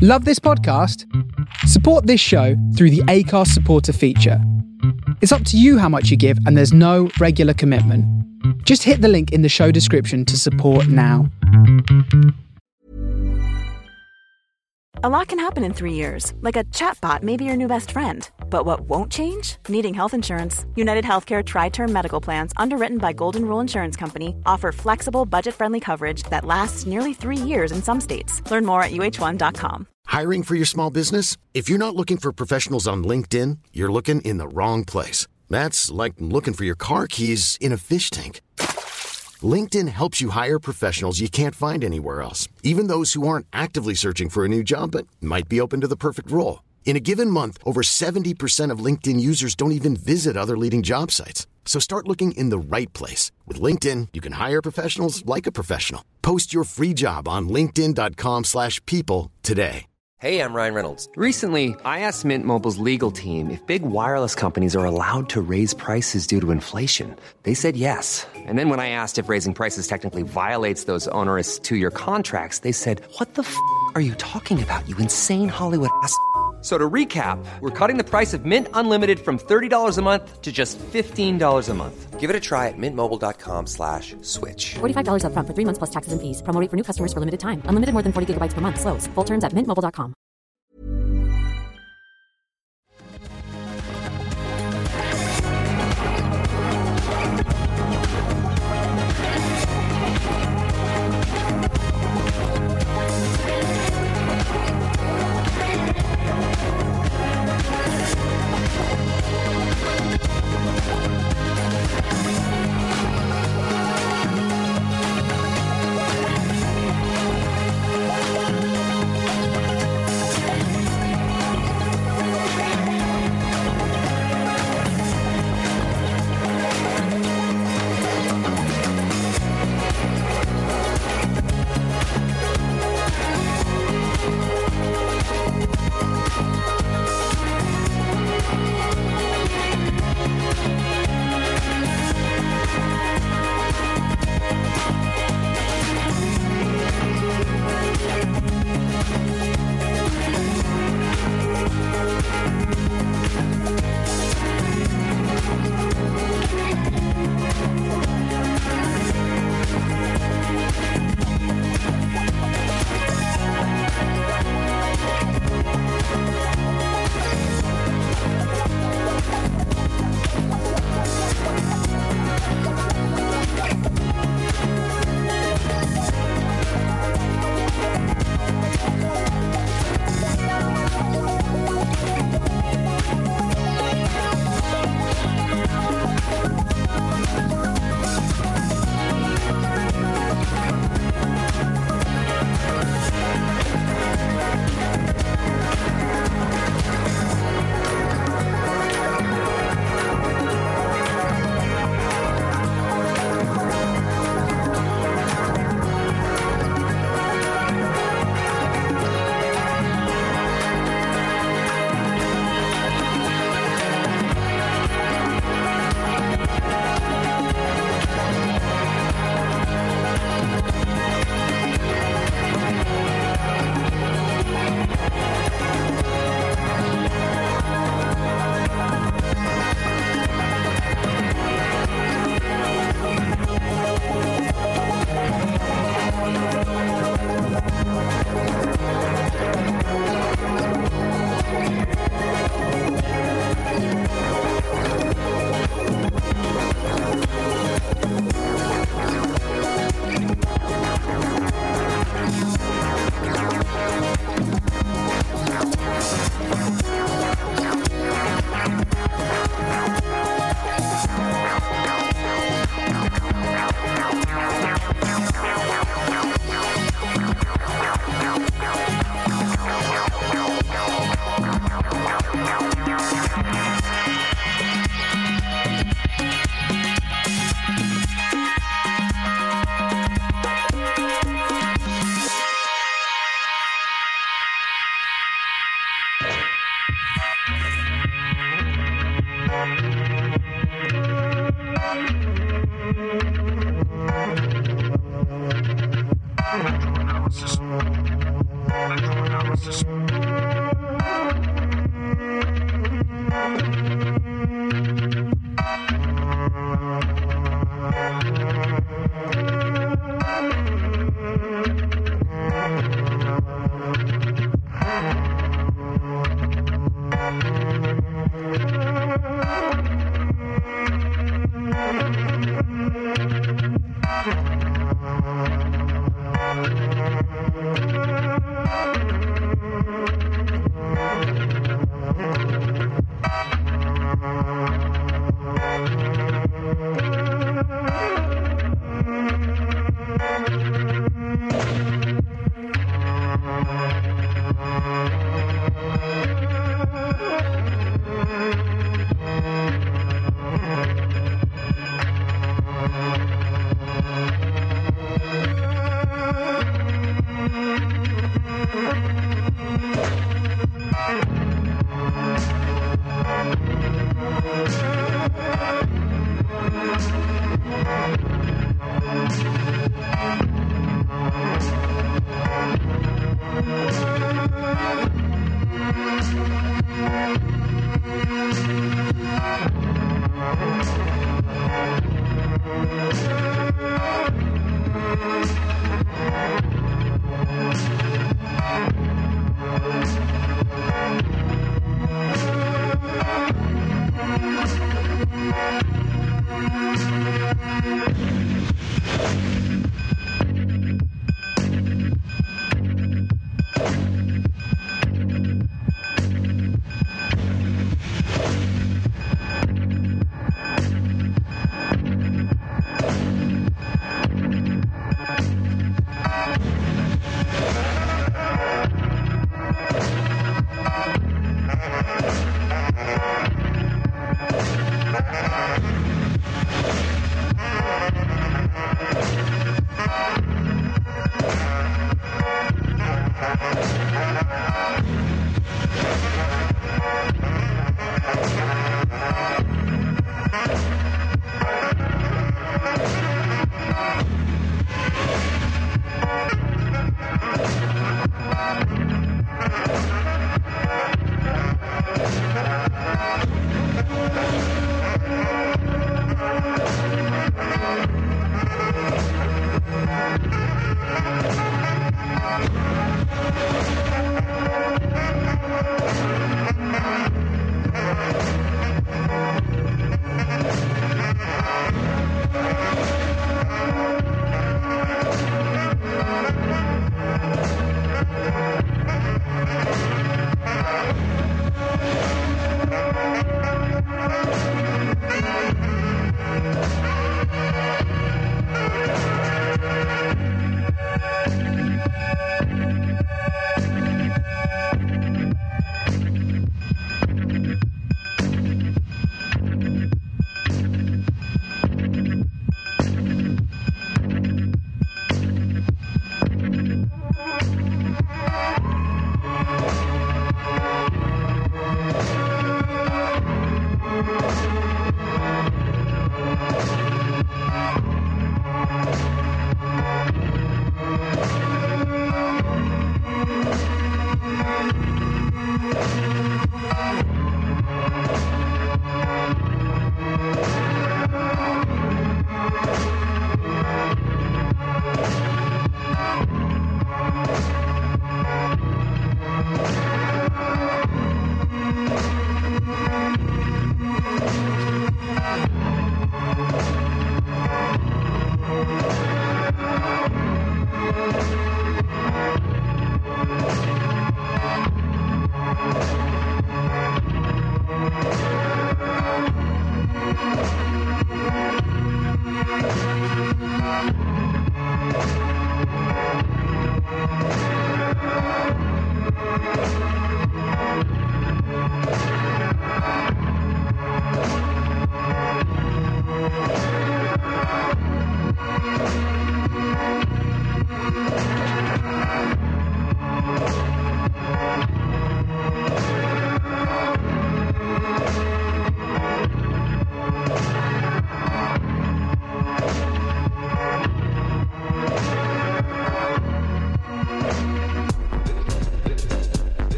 Love this podcast? Support this show through the Acast supporter feature. It's up to you how much you give, and there's no regular commitment. Just hit the link in the show description to support now. A lot can happen in 3 years, like a chatbot may be your new best friend. But what won't change? Needing health insurance. United Healthcare Tri-Term Medical Plans, underwritten by Golden Rule Insurance Company, offer flexible, budget-friendly coverage that lasts nearly 3 years in some states. Learn more at uh1.com. Hiring for your small business? If you're not looking for professionals on LinkedIn, you're looking in the wrong place. That's like looking for your car keys in a fish tank. LinkedIn helps you hire professionals you can't find anywhere else, even those who aren't actively searching for a new job but might be open to the perfect role. In a given month, over 70% of LinkedIn users don't even visit other leading job sites. So start looking in the right place. With LinkedIn, you can hire professionals like a professional. Post your free job on linkedin.com/people today. Hey, I'm Ryan Reynolds. Recently, I asked Mint Mobile's legal team if big wireless companies are allowed to raise prices due to inflation. They said yes. And then when I asked if raising prices technically violates those onerous 2-year contracts, they said, "What the f*** are you talking about, you insane Hollywood ass?" So to recap, we're cutting the price of Mint Unlimited from $30 a month to just $15 a month. Give it a try at mintmobile.com/switch. $45 up front for 3 months plus taxes and fees. Promo rate for new customers for limited time. Unlimited more than 40 gigabytes per month. Slows full terms at mintmobile.com.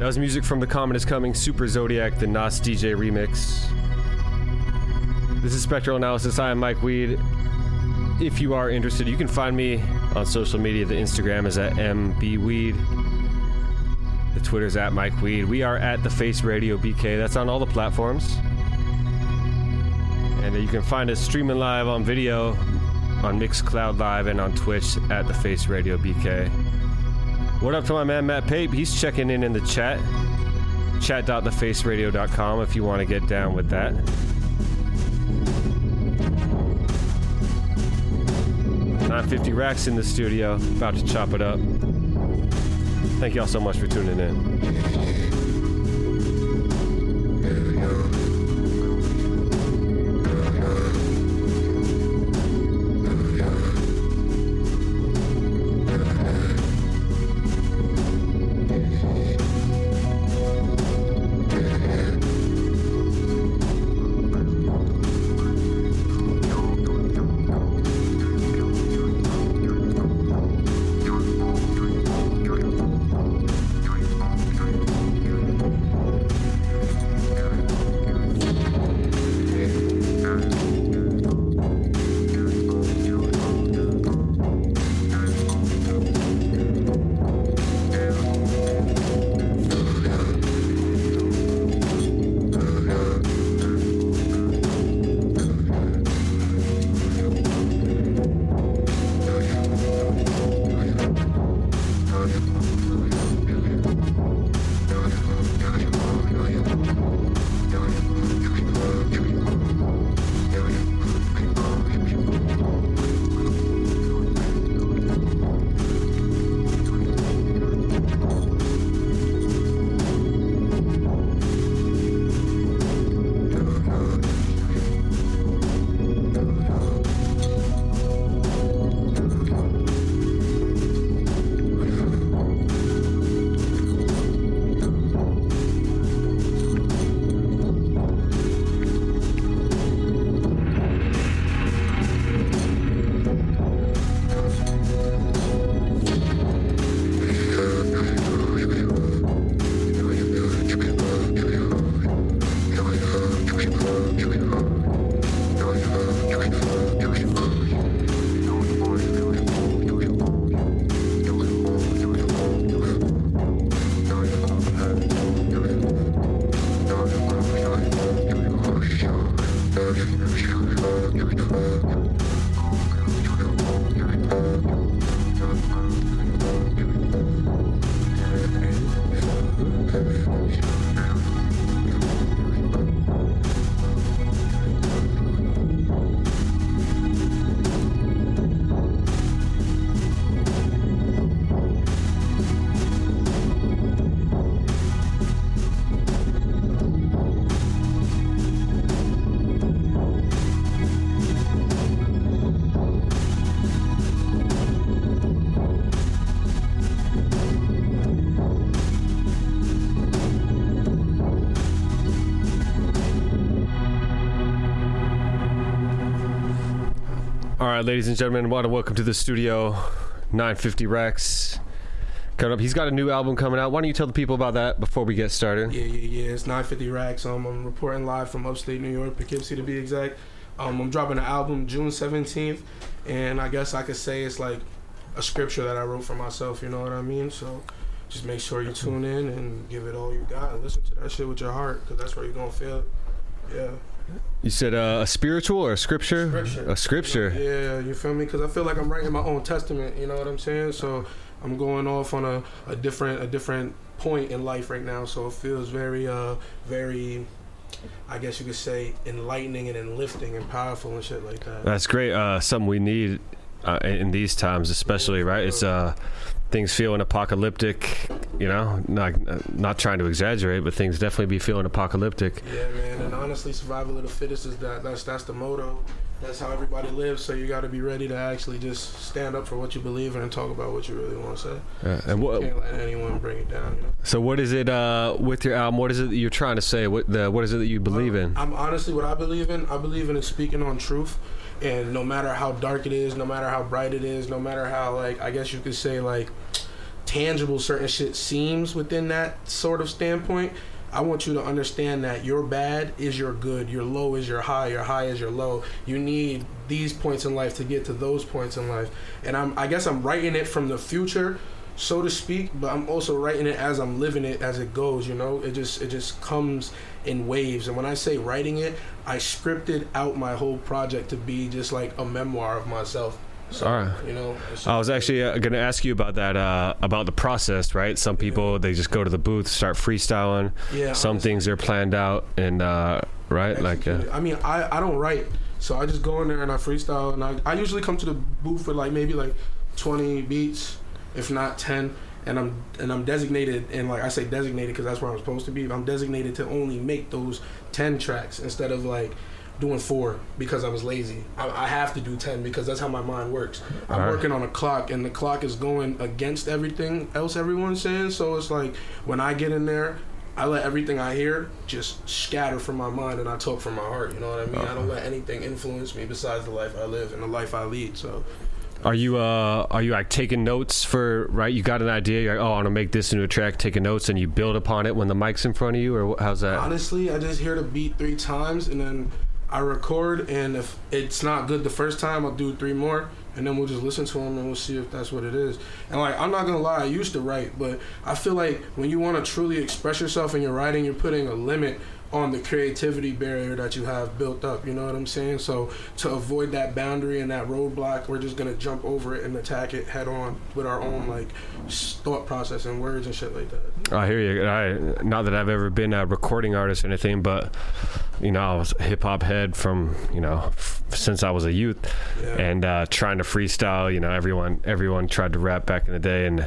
That was music from The Comet Is Coming, Super Zodiac, the Nas DJ remix. This is Spectral Analysis. I am Mike Weed. If you are interested, you can find me on social media. The Instagram is at mbweed. The Twitter is at Mike Weed. We are at The Face Radio BK. That's on all the platforms. And you can find us streaming live on video on Mixcloud Live and on Twitch at The Face Radio BK. What up to my man Matt Pape? He's checking in the chat. Chat.thefaceradio.com if you want to get down with that. $950 Racks in the studio, about to chop it up. Thank y'all so much for tuning in. Ladies and gentlemen, I want to welcome to the studio 950 Rex. Coming up, he's got a new album coming out. Why don't you tell the people about that before we get started? Yeah. It's 950 Rex. I'm reporting live from upstate New York, Poughkeepsie to be exact. I'm dropping an album June 17th, and I guess I could say it's like a scripture that I wrote for myself, you know what I mean? So just make sure you tune in and give it all you got and listen to that shit with your heart, because that's where you're going to feel it. Yeah. You said a spiritual or a scripture? A scripture. You know, you feel me? Because I feel like I'm writing my own testament, you know what I'm saying? So I'm going off on a different point in life right now, so it feels very, I guess you could say, enlightening and enlifting and powerful and shit like that. That's great. Something we need in these times, especially, right? It's things feeling apocalyptic, you know, not trying to exaggerate, but things definitely be feeling apocalyptic. Yeah, man, and honestly, survival of the fittest is that's the motto. That's how everybody lives, so you got to be ready to actually just stand up for what you believe in and talk about what you really want to say. And you can't let anyone bring it down, you know? So what is it with your album? What is it that you're trying to say? What is it that you believe in? I'm honestly, what I believe in is speaking on truth. And no matter how dark it is, no matter how bright it is, no matter how, like, I guess you could say, like, tangible certain shit seems within that sort of standpoint, I want you to understand that your bad is your good, your low is your high is your low. You need these points in life to get to those points in life. And I guess I'm writing it from the future, so to speak, but I'm also writing it as I'm living it as it goes, you know? It just comes in waves. And when I say writing it, I scripted out my whole project to be just like a memoir of myself. So, all right. You know, I was actually going to ask you about that, about the process, right? Some people, they just go to the booth, start freestyling. Yeah. Some things are planned out and, right? Like, I mean, I don't write, so I just go in there and I freestyle, and I usually come to the booth with like maybe like 20 beats, if not 10, and I'm designated, and like I say designated because that's where I'm supposed to be. I'm designated to only make those 10 tracks instead of like doing 4 because I was lazy. I have to do 10 because that's how my mind works. I'm working on a clock, and the clock is going against everything else everyone's saying. So it's like when I get in there, I let everything I hear just scatter from my mind, and I talk from my heart. You know what I mean? I don't let anything influence me besides the life I live and the life I lead. So. Are you like taking notes for, right? You got an idea, you're like, oh, I want to make this into a track, taking notes, and you build upon it when the mic's in front of you, or how's that? Honestly, I just hear the beat 3 times, and then I record, and if it's not good the first time, I'll do 3 more, and then we'll just listen to them, and we'll see if that's what it is. And like, I'm not gonna lie, I used to write, but I feel like when you want to truly express yourself in your writing, you're putting a limit on the creativity barrier that you have built up, you know what I'm saying? So to avoid that boundary and that roadblock, we're just gonna jump over it and attack it head on with our own like thought process and words and shit like that. I hear you. Not that I've ever been a recording artist or anything, but you know, I was a hip hop head from, you know, since I was a youth, and trying to freestyle. You know, everyone tried to rap back in the day, and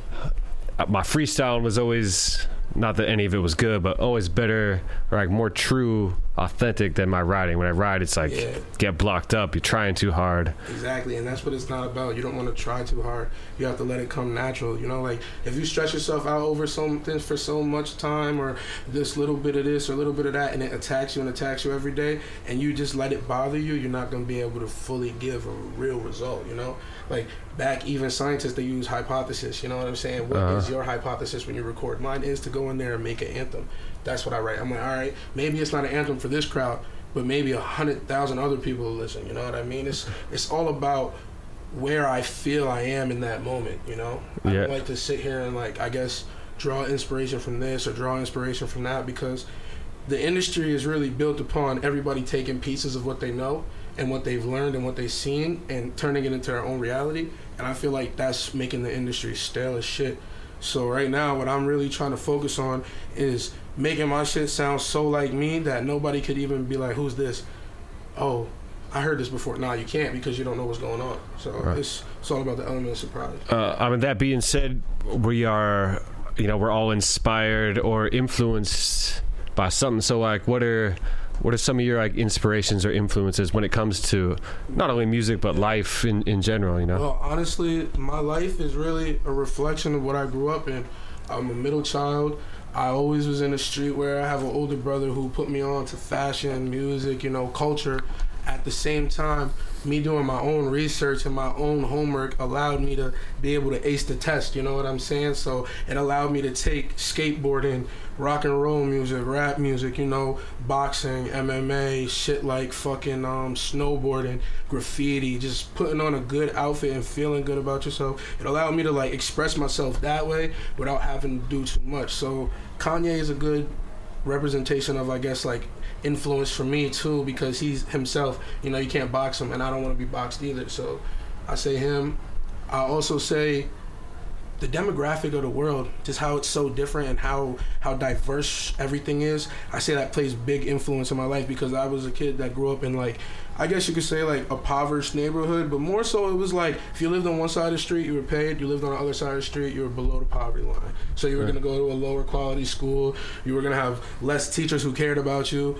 my freestyling was always, not that any of it was good, but always better, or like more true, authentic than my writing. When I write, it's like, get blocked up, you're trying too hard. Exactly, and that's what it's not about. You don't want to try too hard. You have to let it come natural, you know? Like, if you stretch yourself out over something for so much time, or this little bit of this or a little bit of that, and it attacks you every day, and you just let it bother you, you're not going to be able to fully give a real result, you know? Like, back, even scientists, they use hypothesis, you know what I'm saying? What is your hypothesis when you record? Mine is to go in there and make an anthem. That's what I write. I'm like, all right, maybe it's not an anthem for this crowd, but maybe 100,000 other people will listen, you know what I mean? It's all about where I feel I am in that moment, you know? I don't like to sit here and, like, I guess, draw inspiration from this or draw inspiration from that, because the industry is really built upon everybody taking pieces of what they know and what they've learned and what they've seen and turning it into their own reality. And I feel like that's making the industry stale as shit. So right now, what I'm really trying to focus on is making my shit sound so like me that nobody could even be like, who's this? Oh, I heard this before. Nah, you can't, because you don't know what's going on. So it's all about the element of surprise. I mean, that being said, we are, you know, we're all inspired or influenced by something. So like, what are some of your like inspirations or influences when it comes to not only music but life in general, you know? Well, honestly, my life is really a reflection of what I grew up in. I'm a middle child. I always was in the street where I have an older brother who put me on to fashion, music, you know, culture. At the same time, me doing my own research and my own homework allowed me to be able to ace the test, you know what I'm saying? So it allowed me to take skateboarding, rock and roll music, rap music, you know, boxing, MMA, shit like fucking snowboarding, graffiti, just putting on a good outfit and feeling good about yourself. It allowed me to like express myself that way without having to do too much. So Kanye is a good representation of, I guess, like influence for me too, because he's himself, you know, you can't box him, and I don't want to be boxed either. So I say him. I also say the demographic of the world, just how it's so different and how diverse everything is. I say that plays big influence in my life, because I was a kid that grew up in, like, I guess you could say like a impoverished neighborhood, but more so it was like, if you lived on one side of the street, you were paid. You lived on the other side of the street, you were below the poverty line. So you were going to go to a lower quality school. You were going to have less teachers who cared about you,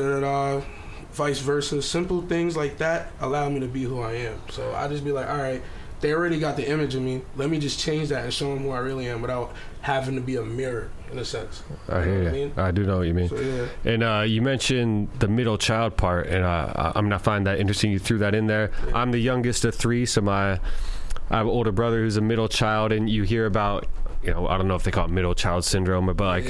vice versa. Simple things like that allow me to be who I am. So I just be like, all right, they already got the image of me. Let me just change that and show them who I really am without having to be a mirror, in a sense. I hear you. I mean? I do know what you mean. So, yeah. And you mentioned the middle child part, and I find that interesting. You threw that in there. Yeah. I'm the youngest of 3, so my I have an older brother who's a middle child, and you hear about, I don't know if they call it middle child syndrome, but like,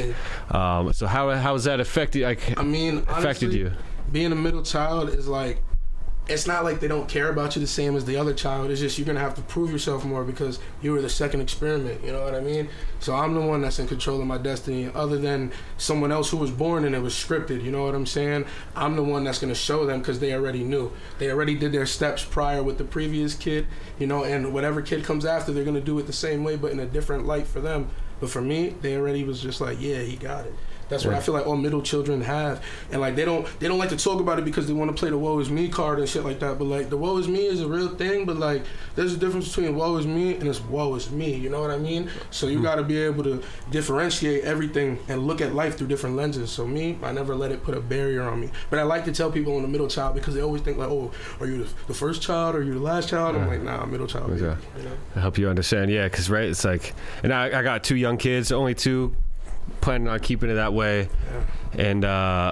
so how has that affected? Like, affected honestly, you? Being a middle child is like, it's not like they don't care about you the same as the other child. It's just you're gonna have to prove yourself more because you were the second experiment. You know what I mean? So I'm the one that's in control of my destiny, other than someone else who was born and it was scripted. You know what I'm saying? I'm the one that's gonna show them because they already knew. They already did their steps prior with the previous kid. And whatever kid comes after, they're gonna do it the same way, but in a different light for them. But for me, they already was just like, yeah, he got it. That's what I feel like all middle children have. And like they don't like to talk about it because they want to play the woe is me card and shit like that. But like the woe is me is a real thing, but like there's a difference between woe is me and it's woe is me, you know what I mean? So you gotta be able to differentiate everything and look at life through different lenses. So me, I never let it put a barrier on me. But I like to tell people I'm the middle child because they always think like, oh, are you the first child or are you the last child? I'm like, nah, I'm middle child. Okay. I help you understand, because right, it's like, and I got 2 young kids, only 2. Planning on keeping it that way, and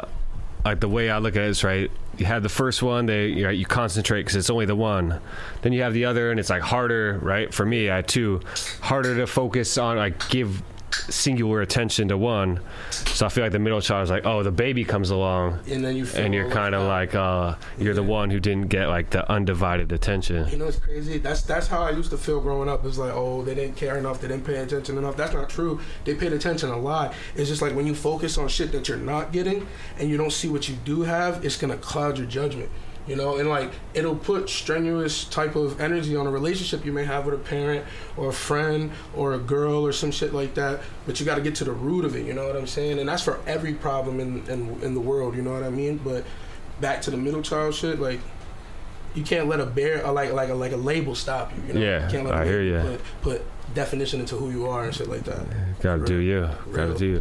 like the way I look at it is, right, you have the first one, you concentrate because it's only the one, then you have the other and it's like harder, right? For me, I had 2, harder to focus on, like give singular attention to one. So I feel like the middle child is like, oh, the baby comes along and then you're kind of like you're the one who didn't get like the undivided attention. You know what's crazy? That's how I used to feel growing up. It's like, oh, they didn't care enough, they didn't pay attention enough. That's not true. They paid attention a lot. It's just like when you focus on shit that you're not getting and you don't see what you do have, it's gonna cloud your judgment. And like it'll put strenuous type of energy on a relationship you may have with a parent or a friend or a girl or some shit like that. But you got to get to the root of it. You know what I'm saying? And that's for every problem in the world. You know what I mean? But back to the middle child shit, like you can't let like a label stop you. Yeah, you can't let I hear you. Put definition into who you are and shit like that. Gotta do you. Gotta do you.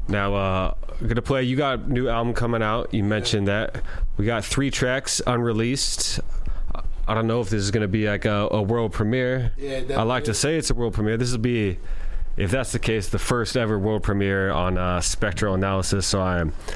Now, gonna play. You got a new album coming out. You mentioned that. We got 3 tracks unreleased. I don't know if this is gonna be like a world premiere. Yeah, I like to say it's a world premiere. This will be, if that's the case, the first ever world premiere on Spectral Analysis. So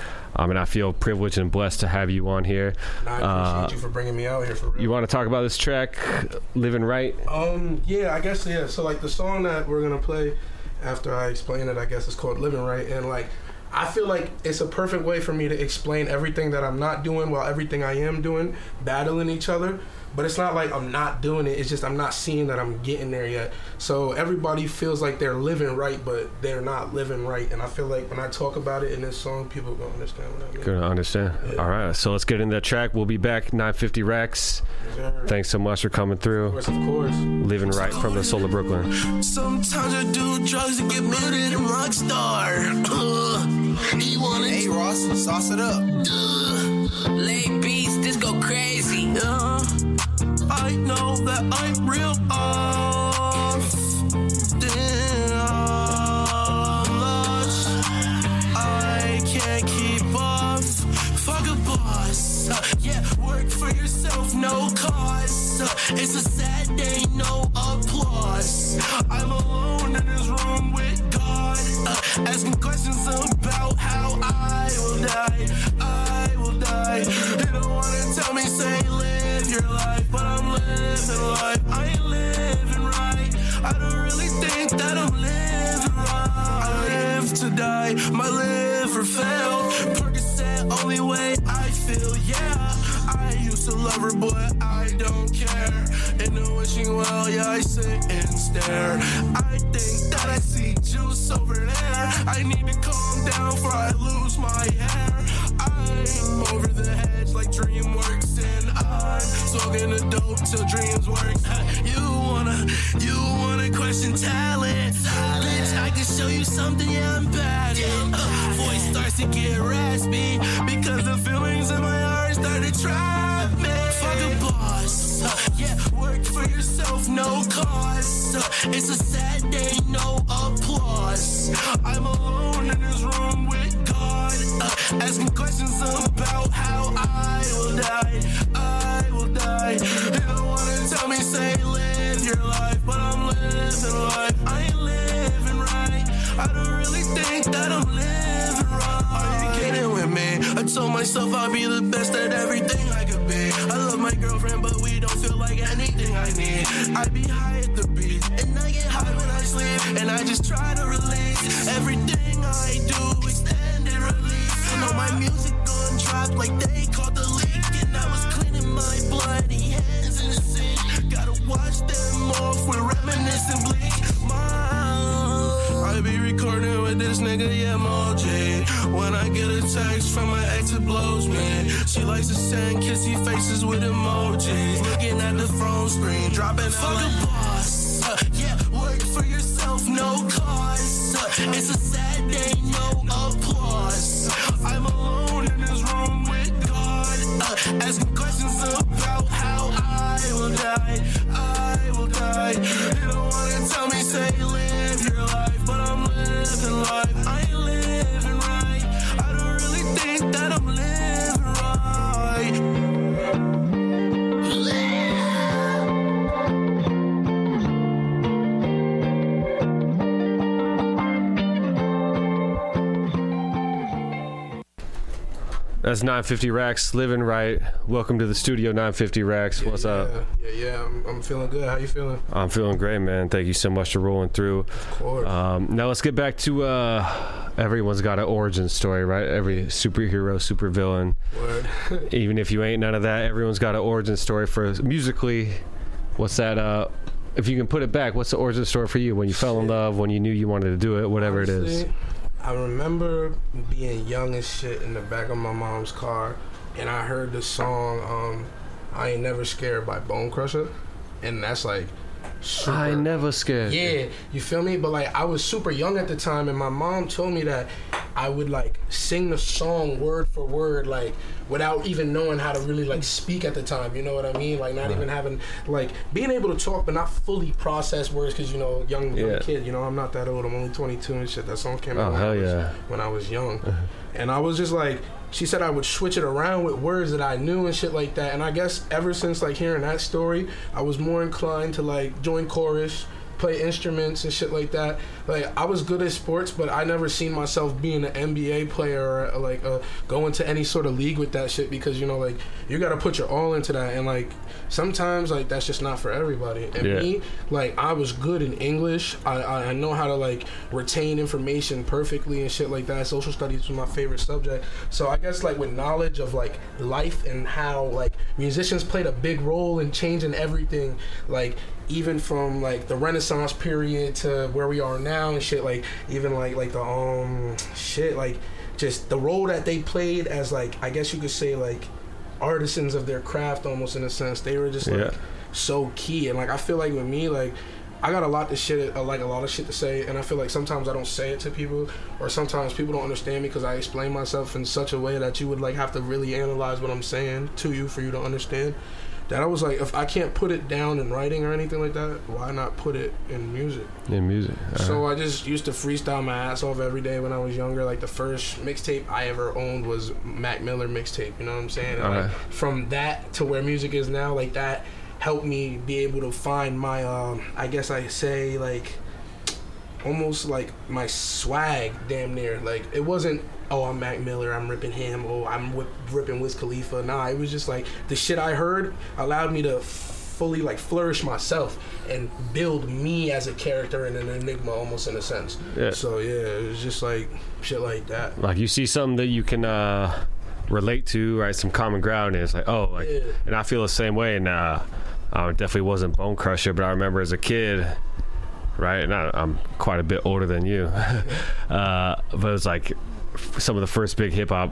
I feel privileged and blessed to have you on here. I appreciate you for bringing me out here for real. You want to talk about this track, Living Right? Yeah, I guess, yeah. So, like, the song that we're going to play after I explain it, I guess, is called Living Right. And, like, I feel like it's a perfect way for me to explain everything that I'm not doing while everything I am doing, battling each other. But it's not like I'm not doing it. It's just I'm not seeing that I'm getting there yet. So everybody feels like they're living right, but they're not living right. And I feel like when I talk about it in this song, people don't understand what I mean. Gonna understand. Yeah. All right. So let's get into that track. We'll be back. 950 Racks. Yes, thanks so much for coming through. Of course. Living Right from the Soul of Brooklyn. Sometimes I do drugs and get muted and rock star. Hey Ross, sauce it up. Late beats, this go crazy. I know that I'm real off. Damn, I can't keep off. Fuck a boss. Yeah, work for yourself, no cause. It's a sad day, no applause. I'm alone in this room with God, asking questions about how I will die. I will die. They don't wanna tell me, say live your life, but I'm living life. I ain't living right. I don't really think that I'm living right. I live to die. My liver failed. Percocet, only way I feel. Yeah, I used to love her, but I don't care. In the wishing well, yeah, I sit and stare. I think that I see juice over there. I need to calm down before I lose my hair. I'm over the hedge like DreamWorks, and I'm smoking the dope till dreams work. You wanna question talent? Bitch, I can show you something, yeah, I'm bad at. Voice starts to get raspy because the feelings in my heart start to trap me. Fuck a boss, yeah, work for yourself, no cause. It's a sad day, no applause. I'm alone in this room with God, asking questions about how I will die. I will die. They don't wanna tell me, say live your life, but I'm living life. I ain't living right. I don't really think that I'm living right. Are you kidding with me? I told myself I'd be the best at everything I could be. I love my girlfriend, but we don't feel like anything I need. I be high at the I just try to release everything I do, extended release. And all my music gon' drop like they called the leak. And I was cleaning my bloody hands in the sink. Gotta wash them off with reminiscent bleach. I be recording with this nigga, yeah, Moji. When I get a text from my ex, it blows me. She likes to send kissy faces with emojis. Looking at the phone screen, dropping fuck a boss. Yeah, work for yourself, no cause. It's a sad day, no applause. I'm alone in this room with God, asking questions about how I will die. I will die. You don't wanna tell me, say live your life, but I'm living life. I ain't living right. I don't really think that I'm living right. That's 950 Racks, living right. Welcome to the studio, 950 Racks. What's up? Yeah, I'm feeling good. How you feeling? I'm feeling great, man. Thank you so much for rolling through. Of course. Now let's get back to everyone's got an origin story, right? Every superhero, supervillain. Word. Even if you ain't none of that, everyone's got an origin story for musically. What's that? If you can put it back, what's the origin story for you? When you fell in love, when you knew you wanted to do it, whatever Honestly, it is. I remember being young as shit in the back of my mom's car, and I heard the song I Ain't Never Scared by Bone Crusher, and that's like super, I ain't never scared. yeah, you feel me? But like I was super young at the time, and my mom told me that I would like sing the song word for word, like without even knowing how to really like speak at the time, you know what I mean? Like not even having, like being able to talk but not fully process words, because you know, young kid, you know, I'm not that old, I'm only 22 and shit. That song came out when I was young. And I was just like, she said I would switch it around with words that I knew and shit like that. And I guess ever since like hearing that story, I was more inclined to like join chorus, play instruments and shit like that. Like I was good at sports, but I never seen myself being an NBA player or like going to any sort of league with that shit, because you know, like you got to put your all into that, and like sometimes like that's just not for everybody. And me, like I was good in English. I know how to like retain information perfectly and shit like that. Social studies was my favorite subject. So I guess like with knowledge of like life and how like musicians played a big role in changing everything, like even from like the Renaissance period to where we are now and shit, like even like the shit, like just the role that they played as like, I guess you could say like artisans of their craft almost, in a sense. They were just like so key. And like I feel like with me, like I got a lot of shit to say, and I feel like sometimes I don't say it to people, or sometimes people don't understand me because I explain myself in such a way that you would like have to really analyze what I'm saying to you for you to understand. That I was like, if I can't put it down in writing or anything like that, why not put it in music? In music. So I just used to freestyle my ass off every day when I was younger. Like the first mixtape I ever owned was Mac Miller mixtape, you know what I'm saying? And like, from that to where music is now, like that helped me be able to find my, I guess I say like, almost like my swag damn near. Like it wasn't, oh, I'm Mac Miller, I'm ripping him, oh, I'm ripping Wiz Khalifa. Nah, it was just like the shit I heard allowed me to fully like flourish myself and build me as a character and an enigma almost, in a sense. So it was just like shit like that. Like you see something that you can relate to, right? Some common ground, and it's like, oh, like, and I feel the same way. And I definitely wasn't Bone Crusher, but I remember as a kid, right? And I'm quite a bit older than you, but it was like some of the first big hip hop,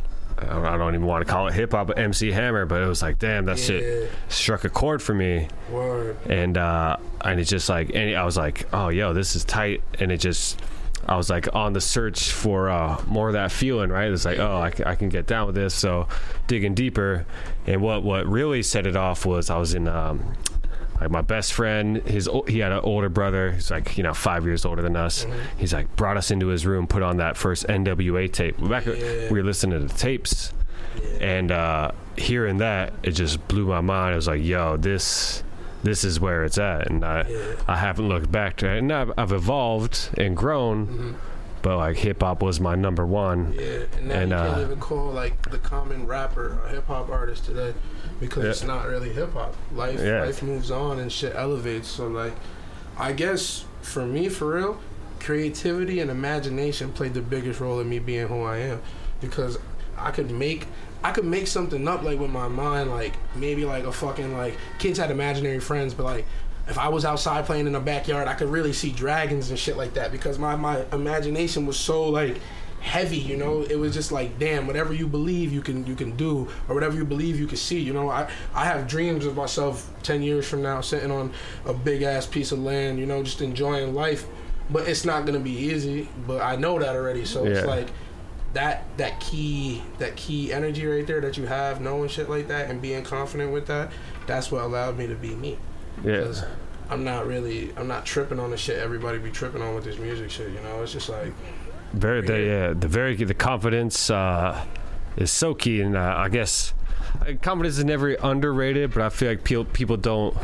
I don't even want to call it hip hop, but MC Hammer, but it was like, damn, that shit struck a chord for me. Word. And it's just like, and I was like, oh, yo, this is tight. And it just, I was like on the search for more of that feeling, right? It's like, oh, I can get down with this. So digging deeper. And what really set it off was I was in like my best friend, he had an older brother. He's like, 5 years older than us. Mm-hmm. He's like brought us into his room, put on that first NWA tape. We were listening to the tapes, and hearing that, it just blew my mind. I was like, yo, this is where it's at, and I haven't looked back to it. And I've evolved and grown, but like hip hop was my number one. Yeah, and now you can't even call like the common rapper a hip hop artist today, because it's not really hip hop. Life moves on and shit elevates. So like, I guess for me, for real, creativity and imagination played the biggest role in me being who I am, because I could make something up like with my mind, like maybe like a fucking like kids had imaginary friends, but like if I was outside playing in the backyard, I could really see dragons and shit like that, because my imagination was so like heavy, you know. It was just like, damn, whatever you believe you can do, or whatever you believe you can see, you know. I have dreams of myself 10 years from now sitting on a big ass piece of land, you know, just enjoying life, but it's not gonna be easy, but I know that already. So it's like that key energy right there that you have, knowing shit like that and being confident with that, that's what allowed me to be me. Because I'm not tripping on the shit everybody be tripping on with this music shit, you know. It's just like the confidence is so key, and I guess confidence is never underrated, but I feel like people don't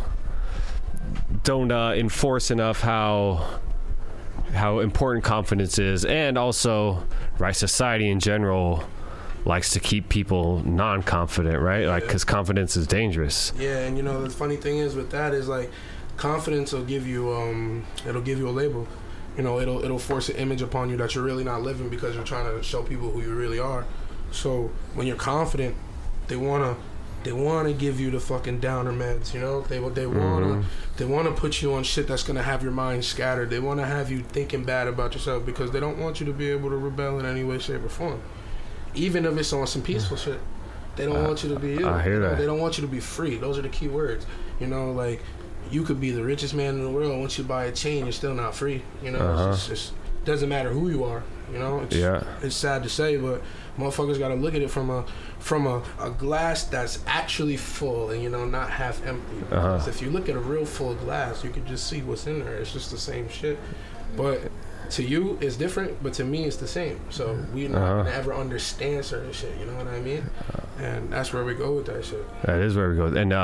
enforce enough how important confidence is, and also, right, society in general likes to keep people non-confident, right? Like, because confidence is dangerous. Yeah, and you know the funny thing is with that is like confidence will give you it'll give you a label. You know, it'll force an image upon you that you're really not living, because you're trying to show people who you really are. So when you're confident, they wanna give you the fucking downer meds, you know. They wanna put you on shit that's gonna have your mind scattered. They wanna have you thinking bad about yourself, because they don't want you to be able to rebel in any way, shape, or form. Even if it's on some peaceful shit, they don't want you to be you. I hear that. They don't want you to be free. Those are the key words. You know, like, you could be the richest man in the world. Once you buy a chain, you're still not free. You know, it just doesn't matter who you are. You know, it's sad to say, but motherfuckers got to look at it from a glass that's actually full, and, you know, not half empty. Because if you look at a real full glass, you can just see what's in there. It's just the same shit. But to you, it's different, but to me, it's the same. So we're not gonna ever understand certain shit. You know what I mean? And that's where we go with that shit. That is where we go. And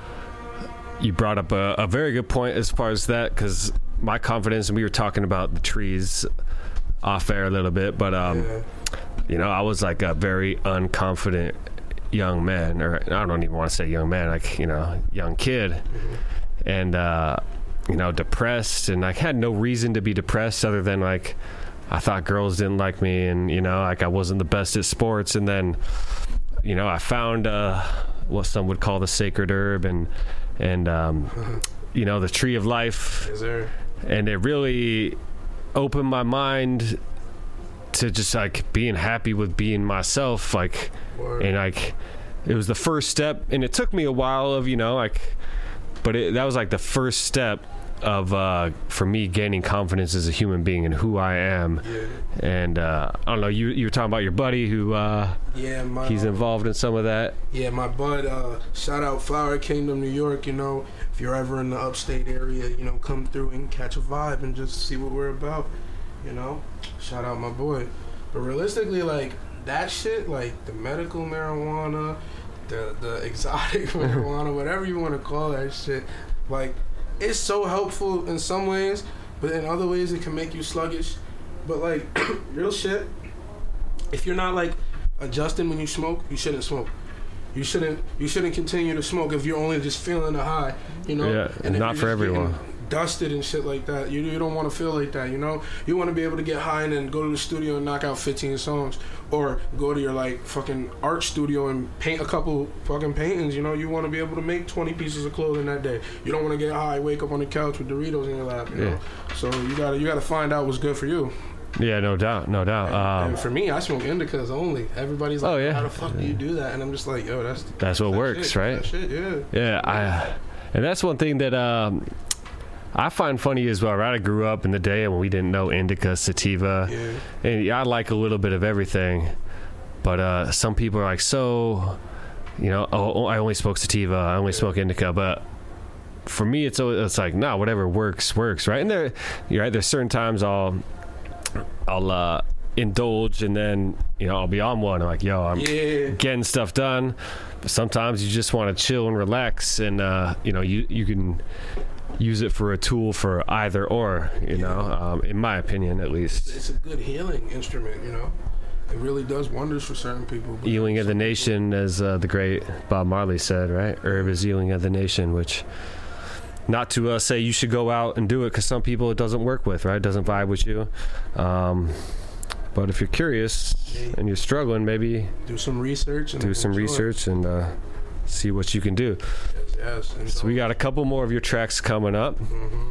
you brought up a very good point as far as that, because my confidence, and we were talking about the trees off air a little bit, but you know, I was like a very unconfident young man, or I don't even want to say young man, like, you know, young kid, and you know, depressed, and I had no reason to be depressed other than like I thought girls didn't like me, and, you know, like I wasn't the best at sports. And then, you know, I found what some would call the sacred herb, and you know, the tree of life. Yes, sir. And it really opened my mind to just like being happy with being myself, like, and like it was the first step, and it took me a while of, you know, like, but that was like the first step of for me gaining confidence as a human being and who I am. And I don't know, you were talking about your buddy who he's involved in some of that. Yeah, my bud, shout out Flower Kingdom, New York. You know, if you're ever in the upstate area, you know, come through and catch a vibe and just see what we're about, you know. Shout out my boy. But realistically, like, that shit, like the medical marijuana, the exotic marijuana, whatever you want to call that shit, like, it's so helpful in some ways, but in other ways it can make you sluggish. But like, real shit, if you're not like adjusting when you smoke, you shouldn't smoke. You shouldn't continue to smoke if you're only just feeling the high, you know. Yeah, and not for everyone. Dusted and shit like that. You don't want to feel like that, you know. You want to be able to get high and then go to the studio and knock out 15 songs, or go to your like fucking art studio and paint a couple fucking paintings, you know. You want to be able to make 20 pieces of clothing that day. You don't want to get high, wake up on the couch with Doritos in your lap, you know. So you gotta find out what's good for you. Yeah, no doubt. And for me, I smoke indicas only. Everybody's like, how the fuck do you do that? And I'm just like, yo, that's what works, shit, right? That shit, and that's one thing that I find funny as well, right? I grew up in the day when we didn't know indica, sativa, and I like a little bit of everything, but some people are like, so, you know, I only smoke sativa, I only smoke indica, but for me, it's like, nah, whatever works, right? And you're right, there's certain times I'll indulge, and then, you know, I'll be on one. I'm like, yo, I'm getting stuff done. But sometimes you just want to chill and relax, and you know, you can use it for a tool for either or, you know, in my opinion, at least. It's a good healing instrument, you know. It really does wonders for certain people. Healing of the nation, as the great Bob Marley said, right? Herb is healing of the nation, which not to say you should go out and do it, because some people it doesn't work with, right? It doesn't vibe with you. But if you're curious and you're struggling, maybe do some research and see what you can do. Yes. So we got a couple more of your tracks coming up.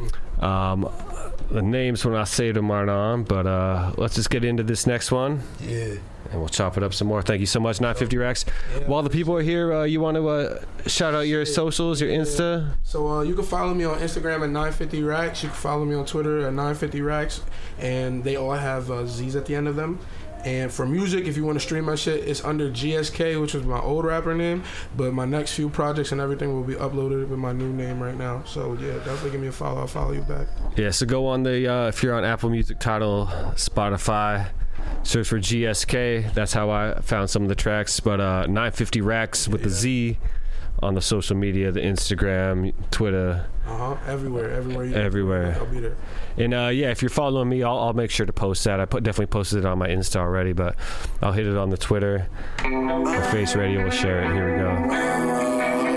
The names, when I say them, aren't on, but let's just get into this next one. Yeah. And we'll chop it up some more. Thank you so much, 950 Racks. Yeah. While the people are here, you want to shout out your socials, your Insta? So you can follow me on Instagram at 950 Racks. You can follow me on Twitter at 950 Racks. And they all have Z's at the end of them. And for music, if you want to stream my shit, it's under GSK, which was my old rapper name. But my next few projects and everything will be uploaded with my new name right now. So, yeah, definitely give me a follow. I'll follow you back. Yeah, so go on if you're on Apple Music, Tidal, Spotify, search for GSK. That's how I found some of the tracks. But 950 Racks with the Z on the social media, the Instagram, Twitter. Everywhere. I'll be there. And if you're following me, I'll make sure to post that. I definitely posted it on my Insta already, but I'll hit it on the Twitter. Or Face Radio will share it. Here we go.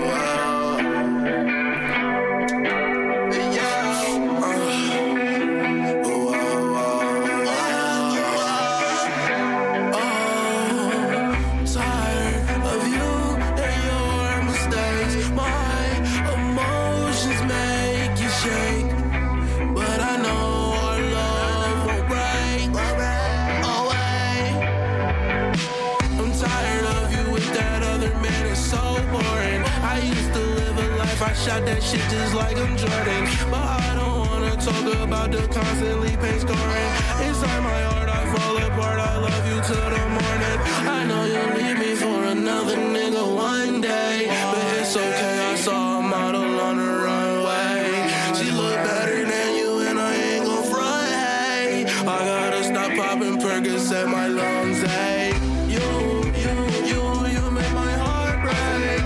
Shot that shit just like I'm Jordan. But I don't wanna talk about the constantly pain scoring. Inside my heart I fall apart. I love you till the morning. I know you'll leave me for another nigga one day, but it's okay, I saw a model on the runway. She look better than you and I ain't gon' front, hey. I gotta stop popping Percocet, my lungs ache. You make my heart break.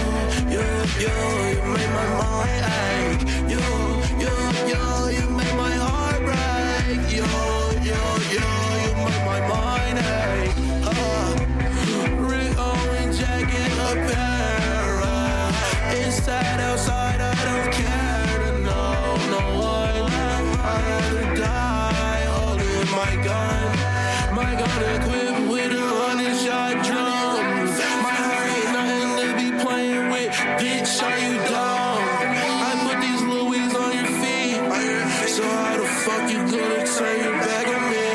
You make my mind ache. You make my heart break. You make my mind ache. Rick Owens jacket apparel. Inside, outside, I don't care to know no one. I'd rather die holding my gun equipped with 100-shot drums. My heart ain't nothing to be playing with. Bitch, are you dumb? I put these Louis on your feet. So how the fuck you gonna turn your back on me?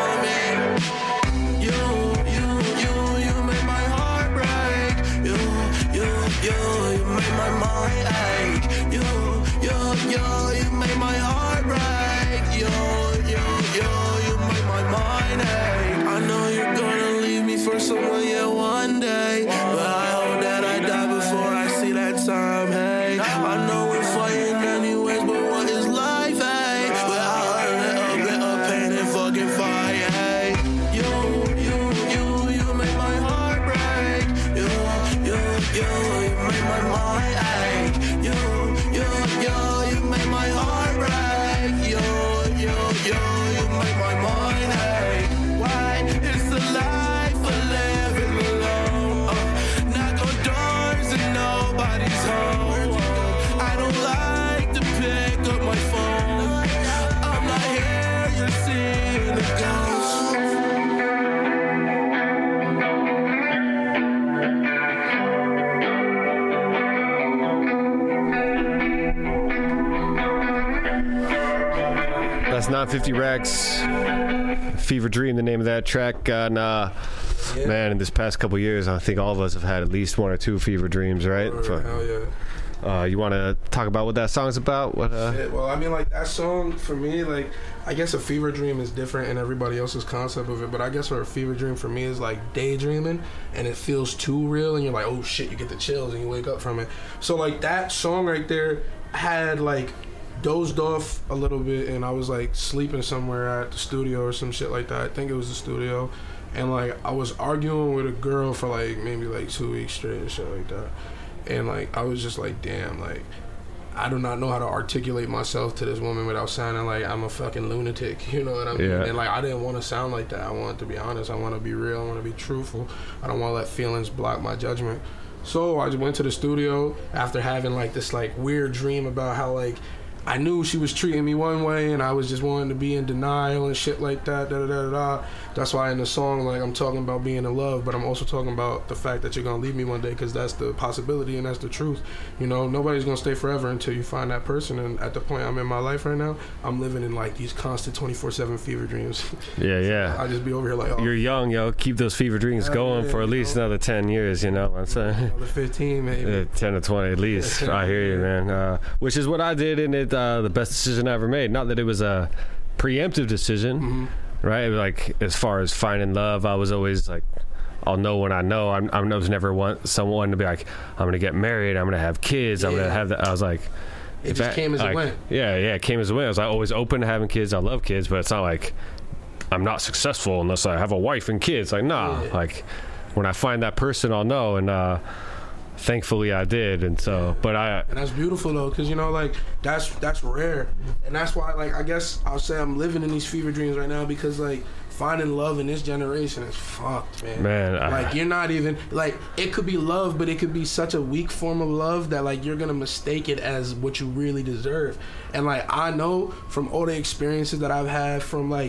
You make my heart break. You make my mind ache. You make my heart break. You make my mind ache. I know you're gonna leave me for someone, one day. But I hope that I die before I see that time, hey. I know we're fighting anyways, but what is life, hey? But I'll earn a bit of pain and fucking fight, hey. You make my heart break. You make my mind ache. You make my heart break. You make my mind ache. Why? It's the life of living alone. Knock on doors and nobody's home. I don't like to pick up my phone. I'm not here, you're seeing the ghost. That's 950 Racks. Fever Dream, the name of that track. Man, in this past couple years, I think all of us have had at least one or two fever dreams, right? Hell yeah. You want to talk about what that song's about? Shit, well, I mean, like, that song, for me, like, I guess a fever dream is different in everybody else's concept of it, but I guess what a fever dream for me is, like, daydreaming, and it feels too real, and you're like, oh, shit, you get the chills, and you wake up from it. So, like, that song right there had, like, dozed off a little bit, and I was, like, sleeping somewhere at the studio or some shit like that. I think it was the studio. And, like, I was arguing with a girl for, like, maybe, like, 2 weeks straight and shit like that. And, like, I was just like, damn, like, I do not know how to articulate myself to this woman without sounding like I'm a fucking lunatic, you know what I mean? Yeah. And, like, I didn't want to sound like that. I wanted to be honest. I want to be real. I want to be truthful. I don't want to let feelings block my judgment. So I just went to the studio after having like this like weird dream about how like I knew she was treating me one way and I was just wanting to be in denial and shit like that. That's why in the song, like, I'm talking about being in love, but I'm also talking about the fact that you're going to leave me one day, because that's the possibility and that's the truth. You know, nobody's going to stay forever until you find that person. And at the point I'm in my life right now, I'm living in, like, these constant 24/7 fever dreams. Yeah. I just be over here like, oh. You're young, yo. Keep those fever dreams going for at least another 10 years, you know what I'm saying? Another 15, maybe. 10 to 20 at least. I hear you, man. Which is what I did, and it the best decision I ever made. Not that it was a preemptive decision, right? It was like, as far as finding love, I was always like, I'll know when I know. I was never want someone to be like, I'm going to get married, I'm going to have kids, I'm going to have that. I was like, it just came as it went. Yeah, it came as it went. I was like, always open to having kids. I love kids, but it's not like I'm not successful unless I have a wife and kids. Like, nah. Yeah. Like, when I find that person, I'll know. And thankfully I did. And so, and that's beautiful though, because, you know, like, that's rare. And that's why, like, I guess I'll say I'm living in these fever dreams right now, because, like, finding love in this generation is fucked, man. Like, you're not even, like, it could be love, but it could be such a weak form of love that, like, you're gonna mistake it as what you really deserve. And, like, I know from all the experiences that I've had from, like,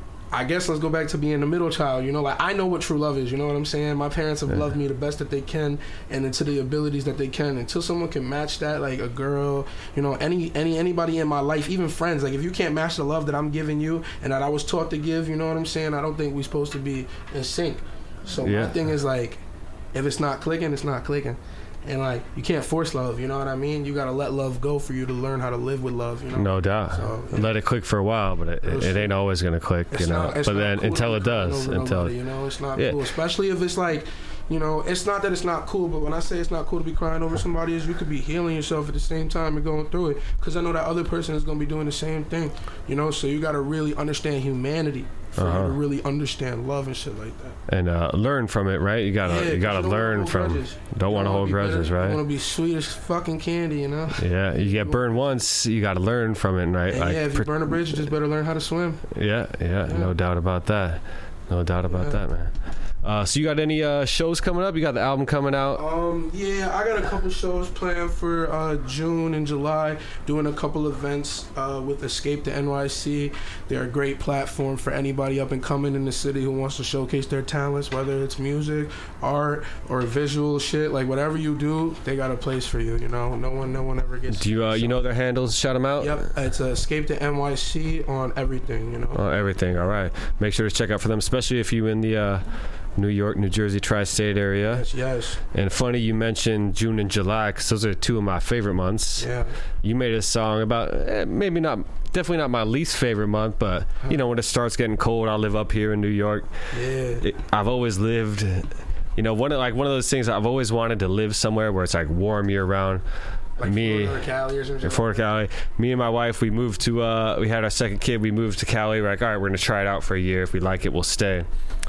I guess let's go back to being a middle child, you know, like, I know what true love is, you know what I'm saying? My parents have loved me the best that they can and to the abilities that they can. Until someone can match that, like a girl, you know, anybody in my life, even friends, like, if you can't match the love that I'm giving you and that I was taught to give, you know what I'm saying? I don't think we're supposed to be in sync. So my thing is, like, if it's not clicking, it's not clicking. And, like, you can't force love, you know what I mean? You gotta let love go for you to learn how to live with love, you know? No doubt. So, let it click for a while, but it ain't always gonna click, you know? But then cool until it does. You know, it's not cool. Especially if it's like, you know, it's not that it's not cool, but when I say it's not cool to be crying over somebody, is you could be healing yourself at the same time and going through it. Because I know that other person is going to be doing the same thing, you know? So you got to really understand humanity for you to really understand love and shit like that. And learn from it, right? You gotta learn from grudges. Don't want to hold grudges, right? You want to be sweet as fucking candy, you know? Yeah, you get burned once, you got to learn from it, right? Like, if you burn a bridge, you just better learn how to swim. Yeah, no doubt about that. No doubt about that, man. So you got any shows coming up? You got the album coming out? Yeah, I got a couple shows planned for June and July, doing a couple events with Escape to NYC. They're a great platform for anybody up and coming in the city who wants to showcase their talents, whether it's music, art, or visual shit. Like, whatever you do, they got a place for you, you know? No one ever gets... Do you know their handles? Shout them out? Yep, it's Escape to NYC on everything, you know? On everything, all right. Make sure to check out for them, especially if you're in the... New York, New Jersey, tri-state area. Yes. And funny you mentioned June and July, because those are two of my favorite months. Yeah. You made a song about definitely not my least favorite month, but you know, when it starts getting cold, I live up here in New York. Yeah. I've always lived, you know, one of those things. I've always wanted to live somewhere where it's like warm year round. Like Florida or Cali or something. Florida, Cali. Me and my wife, we moved to. We had our second kid. We moved to Cali. We're like, all right, we're gonna try it out for a year. If we like it, we'll stay.